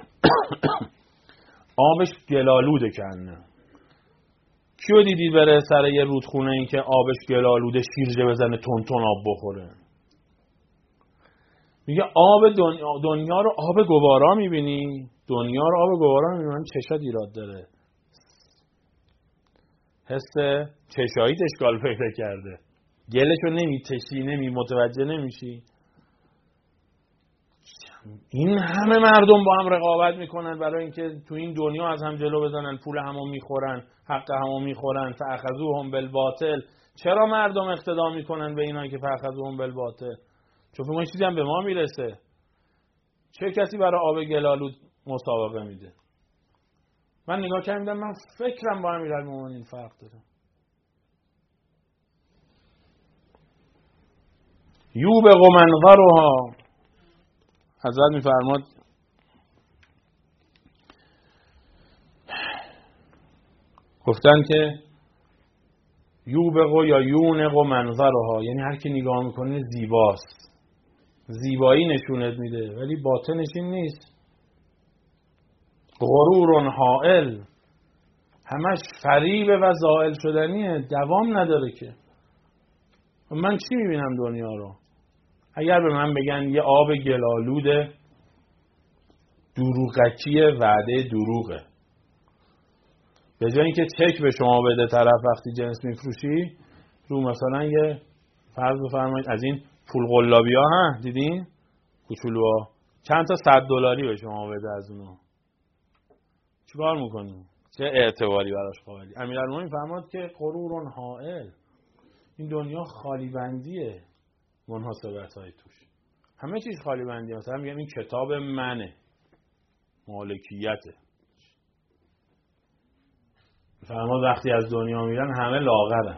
آبش گلالوده کنه. کیو دیدی بره سر یه رودخونه این که آبش گلالوده شیرجه بزنه تون تون آب بخوره؟ میگه آب دنیا, دنیا رو آب گوارا میبینی؟ دنیا رو آب گوارا میبینی؟ چشات ایراد داره. حس چشاییت اشکال پیدا کرده. گلشو نمیتشی، نمی متوجه نمیشی. این همه مردم با هم رقابت میکنن برای اینکه تو این دنیا از هم جلو بزنن، پول همو میخورن، حق همو میخورن. فاخذوهم بالباطل. چرا مردم اقتدا میکنن به اینا که فاخذوهم بالباطل؟ چون فهمون چیزی هم به ما میرسه. چه کسی برای آب گلالود مسابقه میده؟ من نگاه کردم، من فکرم با امیرالمومنین فرق داره. یوبق منظرها. حضرت میفرماد گفتن که یوبق یا یونق منظرها، یعنی هر کی نگاه میکنه زیباست، زیبایی نشونت میده، ولی باطنش این نیست. غرور حائل، همش فریب و زائل شدنیه، دوام نداره که. من چی میبینم دنیا رو؟ اگر به من بگن یه آب گلالود دروغکیه، وعده دروغه، به جای اینکه چک به شما بده طرف وقتی جنس میفروشی، رو مثلا یه فرض بفرمایید از این پول قلابی ها ها دیدین کوچولوها، چند تا صد دلاری به شما بده، از اونها چیکار میکنی؟ چه اعتباری براش قائلی؟ امیرالمومنین فرمود که غرور حائل، این دنیا خالی بندیه، مناسبت های توش همه چیز خالی بندیه. مثلا میگم این کتاب منه، مالکیته. فرمود وقتی از دنیا میرن همه لاغرن،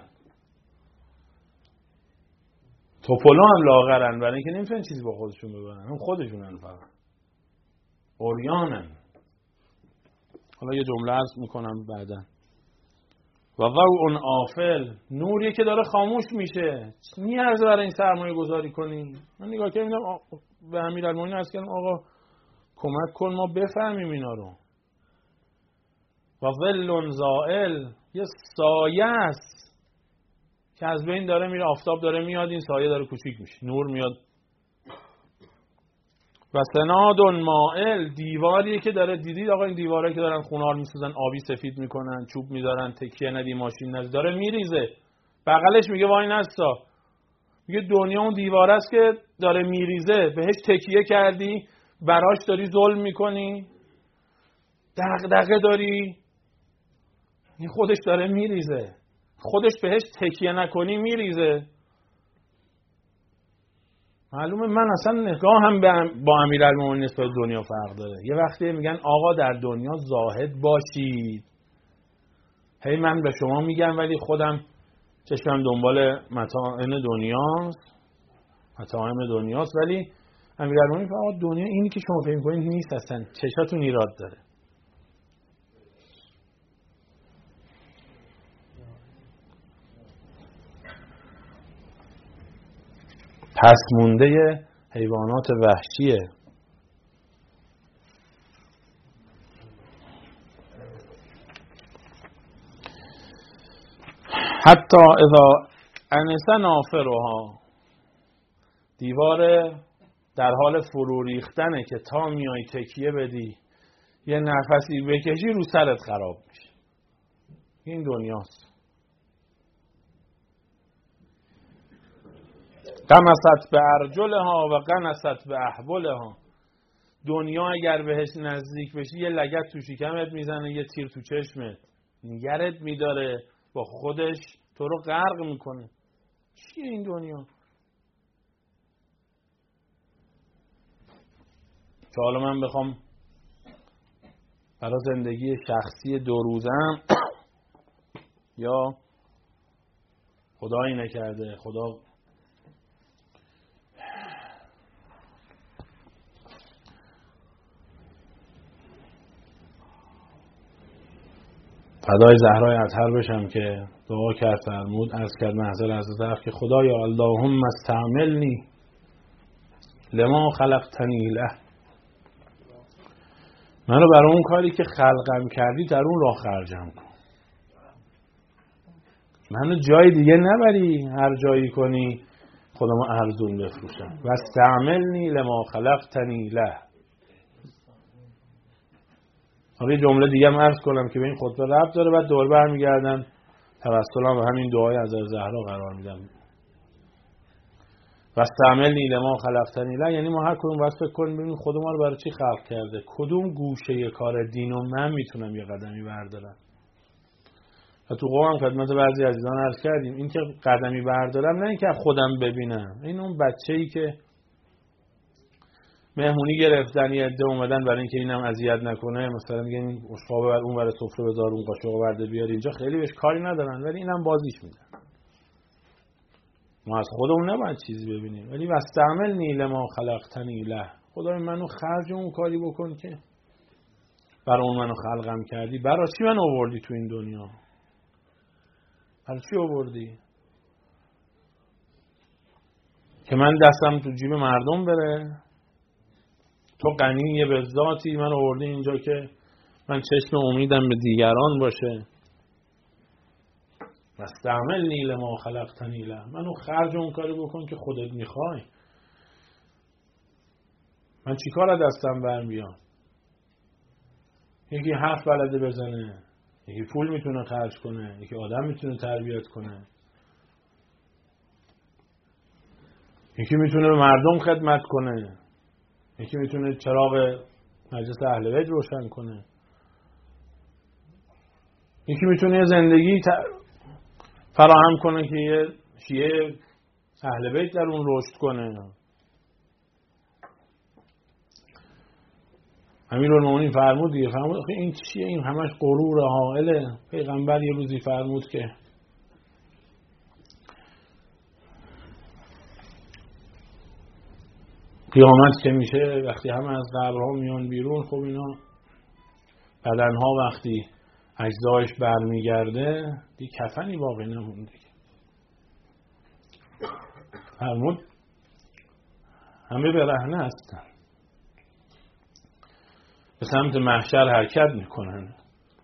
توپلو هم لاغرن، برای اینکه نمیتونن چیزی با خودشون ببرن، هم خودشونن فقط عریانن. حالا یه جمله عرض میکنم بعدا. و ضوء آفل، نوریه که داره خاموش میشه، نیازه برای این سرمایه گذاری کنی. من نگاه کردم به امیرالمومنین عرض کردم آقا کمک کن ما بفهمیم اینا رو. و ظل زائل، یه سایه است که از بین داره میره، آفتاب داره میاد، این سایه داره کوچیک میشه، نور میاد. و سناد مائل، دیواریه که داره، دیدید آقا این دیواره که دارن خونار میسازن، آبی سفید میکنن، چوب میذارن، تکیه ندی، ماشین ندی، داره میریزه. بغلش میگه وای نستا، میگه دنیا اون دیواره است که داره میریزه، بهش تکیه کردی، براش داری ظلم میکنی، دغدغه داری، این خودش داره میریزه، خودش بهش تکیه نکنی میریزه. معلومه من اصلا نگاهم با امیرالمومنین نسبت دنیا فرق داره. یه وقتی میگن آقا در دنیا زاهد باشید، هی من به شما میگم ولی خودم چشمم دنبال متاعم دنیاست، متاعم دنیاست، ولی امیرالمومنین فرمود دنیا اینی که شما فکر می‌کنید نیست، اصلا چشاتون ایراد داره. پس مونده حیوانات وحشیه. حتی اذا انس نافرها، دیوار در حال فرو ریختنه که تا میای تکیه بدی یه نفسی بکشی رو سرت خراب میشه. این دنیاست. قمست به ارجلها و قنست به احبلها، دنیا اگر بهش نزدیک بشی یه لگد تو شکمت میزنه، یه تیر تو چشمت، نگرت میداره، با خودش تو رو غرق میکنه. چیه این دنیا؟ که حالا من بخوام برای زندگی شخصی دو روزم یا خدایی نکرده، خدا فدای زهرای اطهر بشم که دعا کرد فرمود از کرد محضر حضرت حق که خدایا اللهم استعملنی لما خلقتنی له، منو برای اون کاری که خلقم کردی در اون راه خرجم کن، منو جای دیگه نبری هر جایی کنی خودمو ارزون بفروشم. و استعملنی لما خلقتنی له. حالا جمله دیگه هم عرض کنم که به این خطبه ربط داره، بعد دور برمیگردم توسلم و همین دعای از زهرا قرار میدم. و استعملنی لما خلقتنی له یعنی ما هر کدوم باید فکر کنیم ببینیم خود ما رو برای چی خلق کرده، کدوم گوشه کار دین و من میتونم یه قدمی بردارم. و تو قوم خدمت بعضی عزیزان عرض کردیم این که قدمی بردارم نه اینکه خودم ببینم، این اون بچه‌ای که مهمونی گرفتن یه عده اومدن برای اینکه اینم اذیت نکنه، مثلا میگن این اشقابه بر اون ور سفره بذار اون قاشق برده بیار اینجا، خیلی بهش کاری ندارن ولی اینم بازیش میدن. ما از خودمون نباید چیزی ببینیم، ولی واستعملنی لما خلقتنی له، خدای منو خرج اون کاری بکن که برای اون منو خلقم کردی. برای چی منو آوردی تو این دنیا؟ برای چی آوردی؟ که من دستم تو جیب مردم بره؟ تو غنی به ذاتی من آوردی اینجا که من چشم امیدم به دیگران باشه. واستعملنی لما خلقتنی له، منو خرج اون کاری بکن که خودت میخوای. من چیکار از دستم برمیاد؟ یکی حرف بلده بزنه، یکی پول میتونه خرج کنه، یکی آدم میتونه تربیت کنه، یکی میتونه به مردم خدمت کنه، یکی میتونه چراغ مجلس اهل بیت روشن کنه، یکی میتونه زندگی فراهم کنه که یه شیعه اهل بیت در اون رشد کنه. امیرالمومنین فرمود دیگه، فرمود آخه این چیه، این همش غرور حائله. پیغمبر یه روزی فرمود که قیامت که میشه وقتی همه از قبرها میان بیرون، خب اینا بدنها وقتی اجزایش برمیگرده دی کفنی باقی نمونده. فرمود همه برهنه هستن، به سمت محشر حرکت میکنن.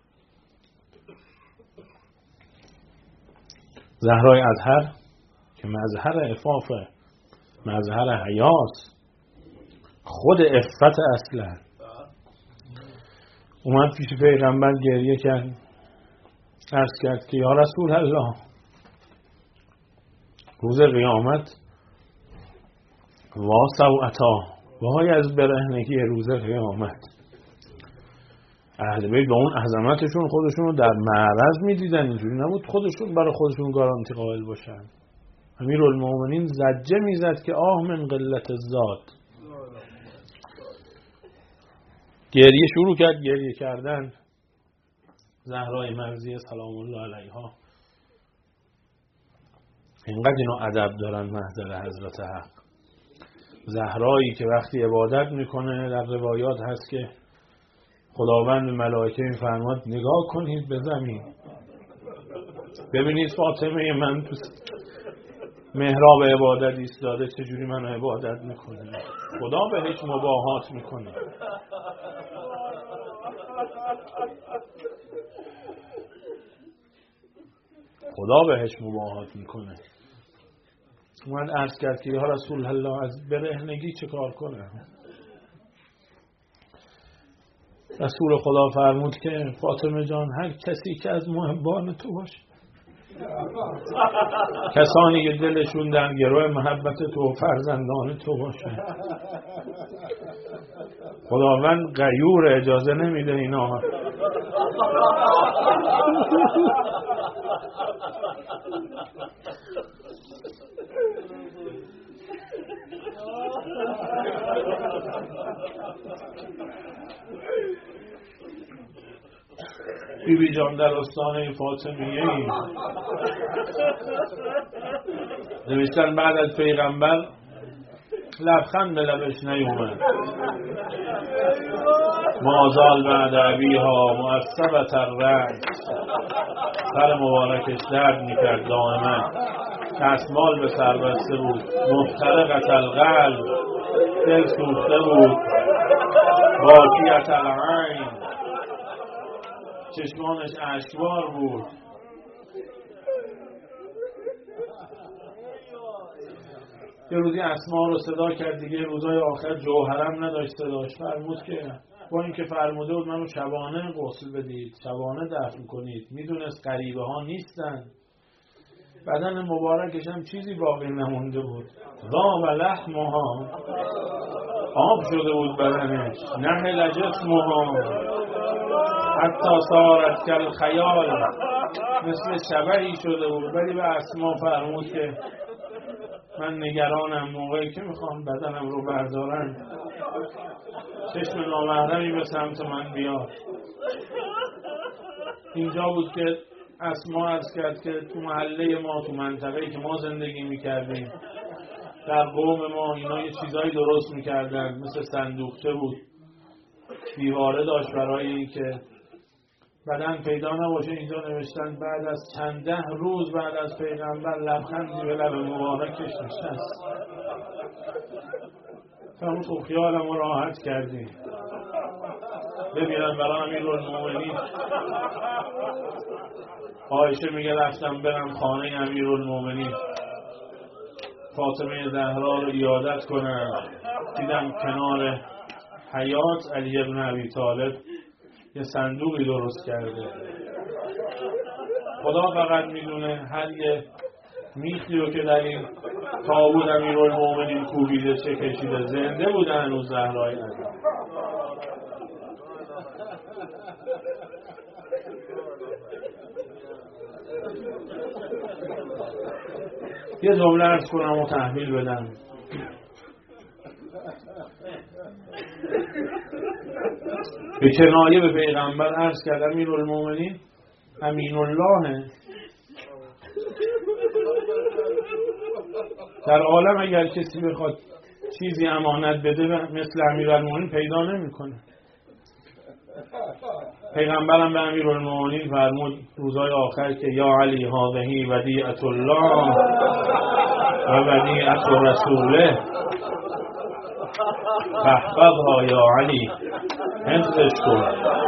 زهرای اطهر که مظهر عفافه، مظهر حیاست، خود عفت اصلا، اومد پیش پیغمبر گریه کرد، عرض کرد که یا رسول الله روز قیامت وا سوءتا، وای از برهنگی روز قیامت. اهل بیت با اون عظمتشون خودشون رو در معرض میدیدن، اینجوری نبود خودشون برای خودشون گارانتی قائل باشن. امیرالمومنین زجه میزد که آه من قلت ذات. گریه شروع کرد، گریه کردن. زهرای مرضیه سلام الله علیها اینقدر اینو ادب دارن محضر حضرت حق. زهرایی که وقتی عبادت میکنه در روایات هست که خداوند ملائکه میفرماد نگاه کنید به زمین ببینید فاطمه من تو محراب عبادت ایستاده چجوری منو عبادت میکنه، خدا بهش مباهات میکنه. خدا بهش مباهات میکنه. اومد عرض کرد که یا رسول الله از برهنگی چه کار کنه؟ رسول خدا فرمود که فاطمه جان هر کسی که از محبان تو باشه، کسانی که دلشون در گروه محبت تو و فرزندان تو باشه، خداوند غیور اجازه نمیده اینا. بی بی جان در آستانه فاطمیه ای نوشتن بعد از پیغمبر لبخند به لبش نیومد. مازال بعد عبیها معصبت الرأس، سر مبارکش درد میکرد دائما، دستمال به سر بسته بود، محترقت القلب، دل سوخته بود، باکیت العین، چشمانش اشکبار بود. یه روزی اسما رو صدا کرد دیگه، روزای آخر جوهرم نداشت صداش، فرمود که با اینکه فرموده بود منو شبانه غسل بدید، شبانه دفن کنید، میدونست غریبه ها نیستن. بدن مبارکش هم چیزی باقی نمونده بود، ذاب لحمها، آب شده بود بدنش، نحل جسمها حتی صارت کالخیال، مثل شبحی شده بود. ولی به اسما فرمود که من نگرانم موقعی که میخوام بدنم رو بردارن چشم نامحرمی به سمت من بیاد. اینجا بود که اسما عرض کرد که تو محله ما، تو منطقه‌ای که ما زندگی میکردیم، در قوم ما اینا یه چیزایی درست میکردن، مثل صندوقچه بود، دیواره داشت برای این که بدن پیدا نباشه. اینجا نوشتن بعد از چند ده روز بعد از پیغمبر لبخندی به لب مبارکش نشست. فرمود خب خیالم رو راحت کردی، ببینم برای امیرالمومنین. عایشه میگه رفتم برم خانه امیرالمومنین، فاطمه زهرا رو عیادت کنم، دیدم کنار حیاط علی بن ابی طالب یه صندوقی درست کرده. خدا فقط میدونه هر یه میخی رو که در این تابوت امیرالمومنین کوبیده چه کشیده. زنده بوده هنوز زهرای عزیز. یه جمله عرض کنم و تحویل بدم. به کنایه به پیغمبر عرض کرد امیرالمومنین امین الله، در عالم اگر کسی بخواد چیزی امانت بده مثل امیرالمومنین پیدا نمیکنه. پیغمبرم به امیرالمومنین فرمود روزهای آخر که یا علی هذه ودیعة الله و ودیعة رسوله فاحفظها یا علی، حفظش کن.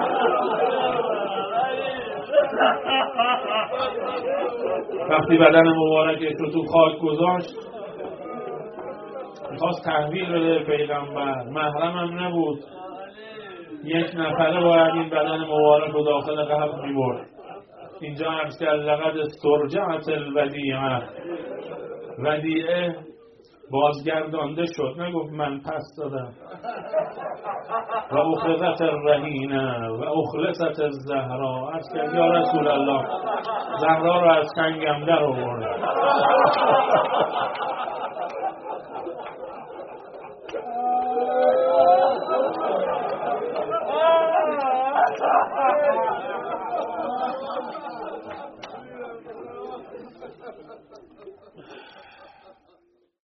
وقتی بدن مبارکش رو تو خاک گذاشت میخواست تحویل بده پیغمبر، محرمم نبود، یک نفره باید این بدن مبارک رو داخل قبر میبرد. اینجا عرض کرد لقد استرجعت الودیعه، ودیعه بازگردانده شد، نگفت من پس دادم. و اخلصت الرهینه و اخلصت الزهرا، عرض کرد یا رسول الله زهرا رو از کنگم در آورد.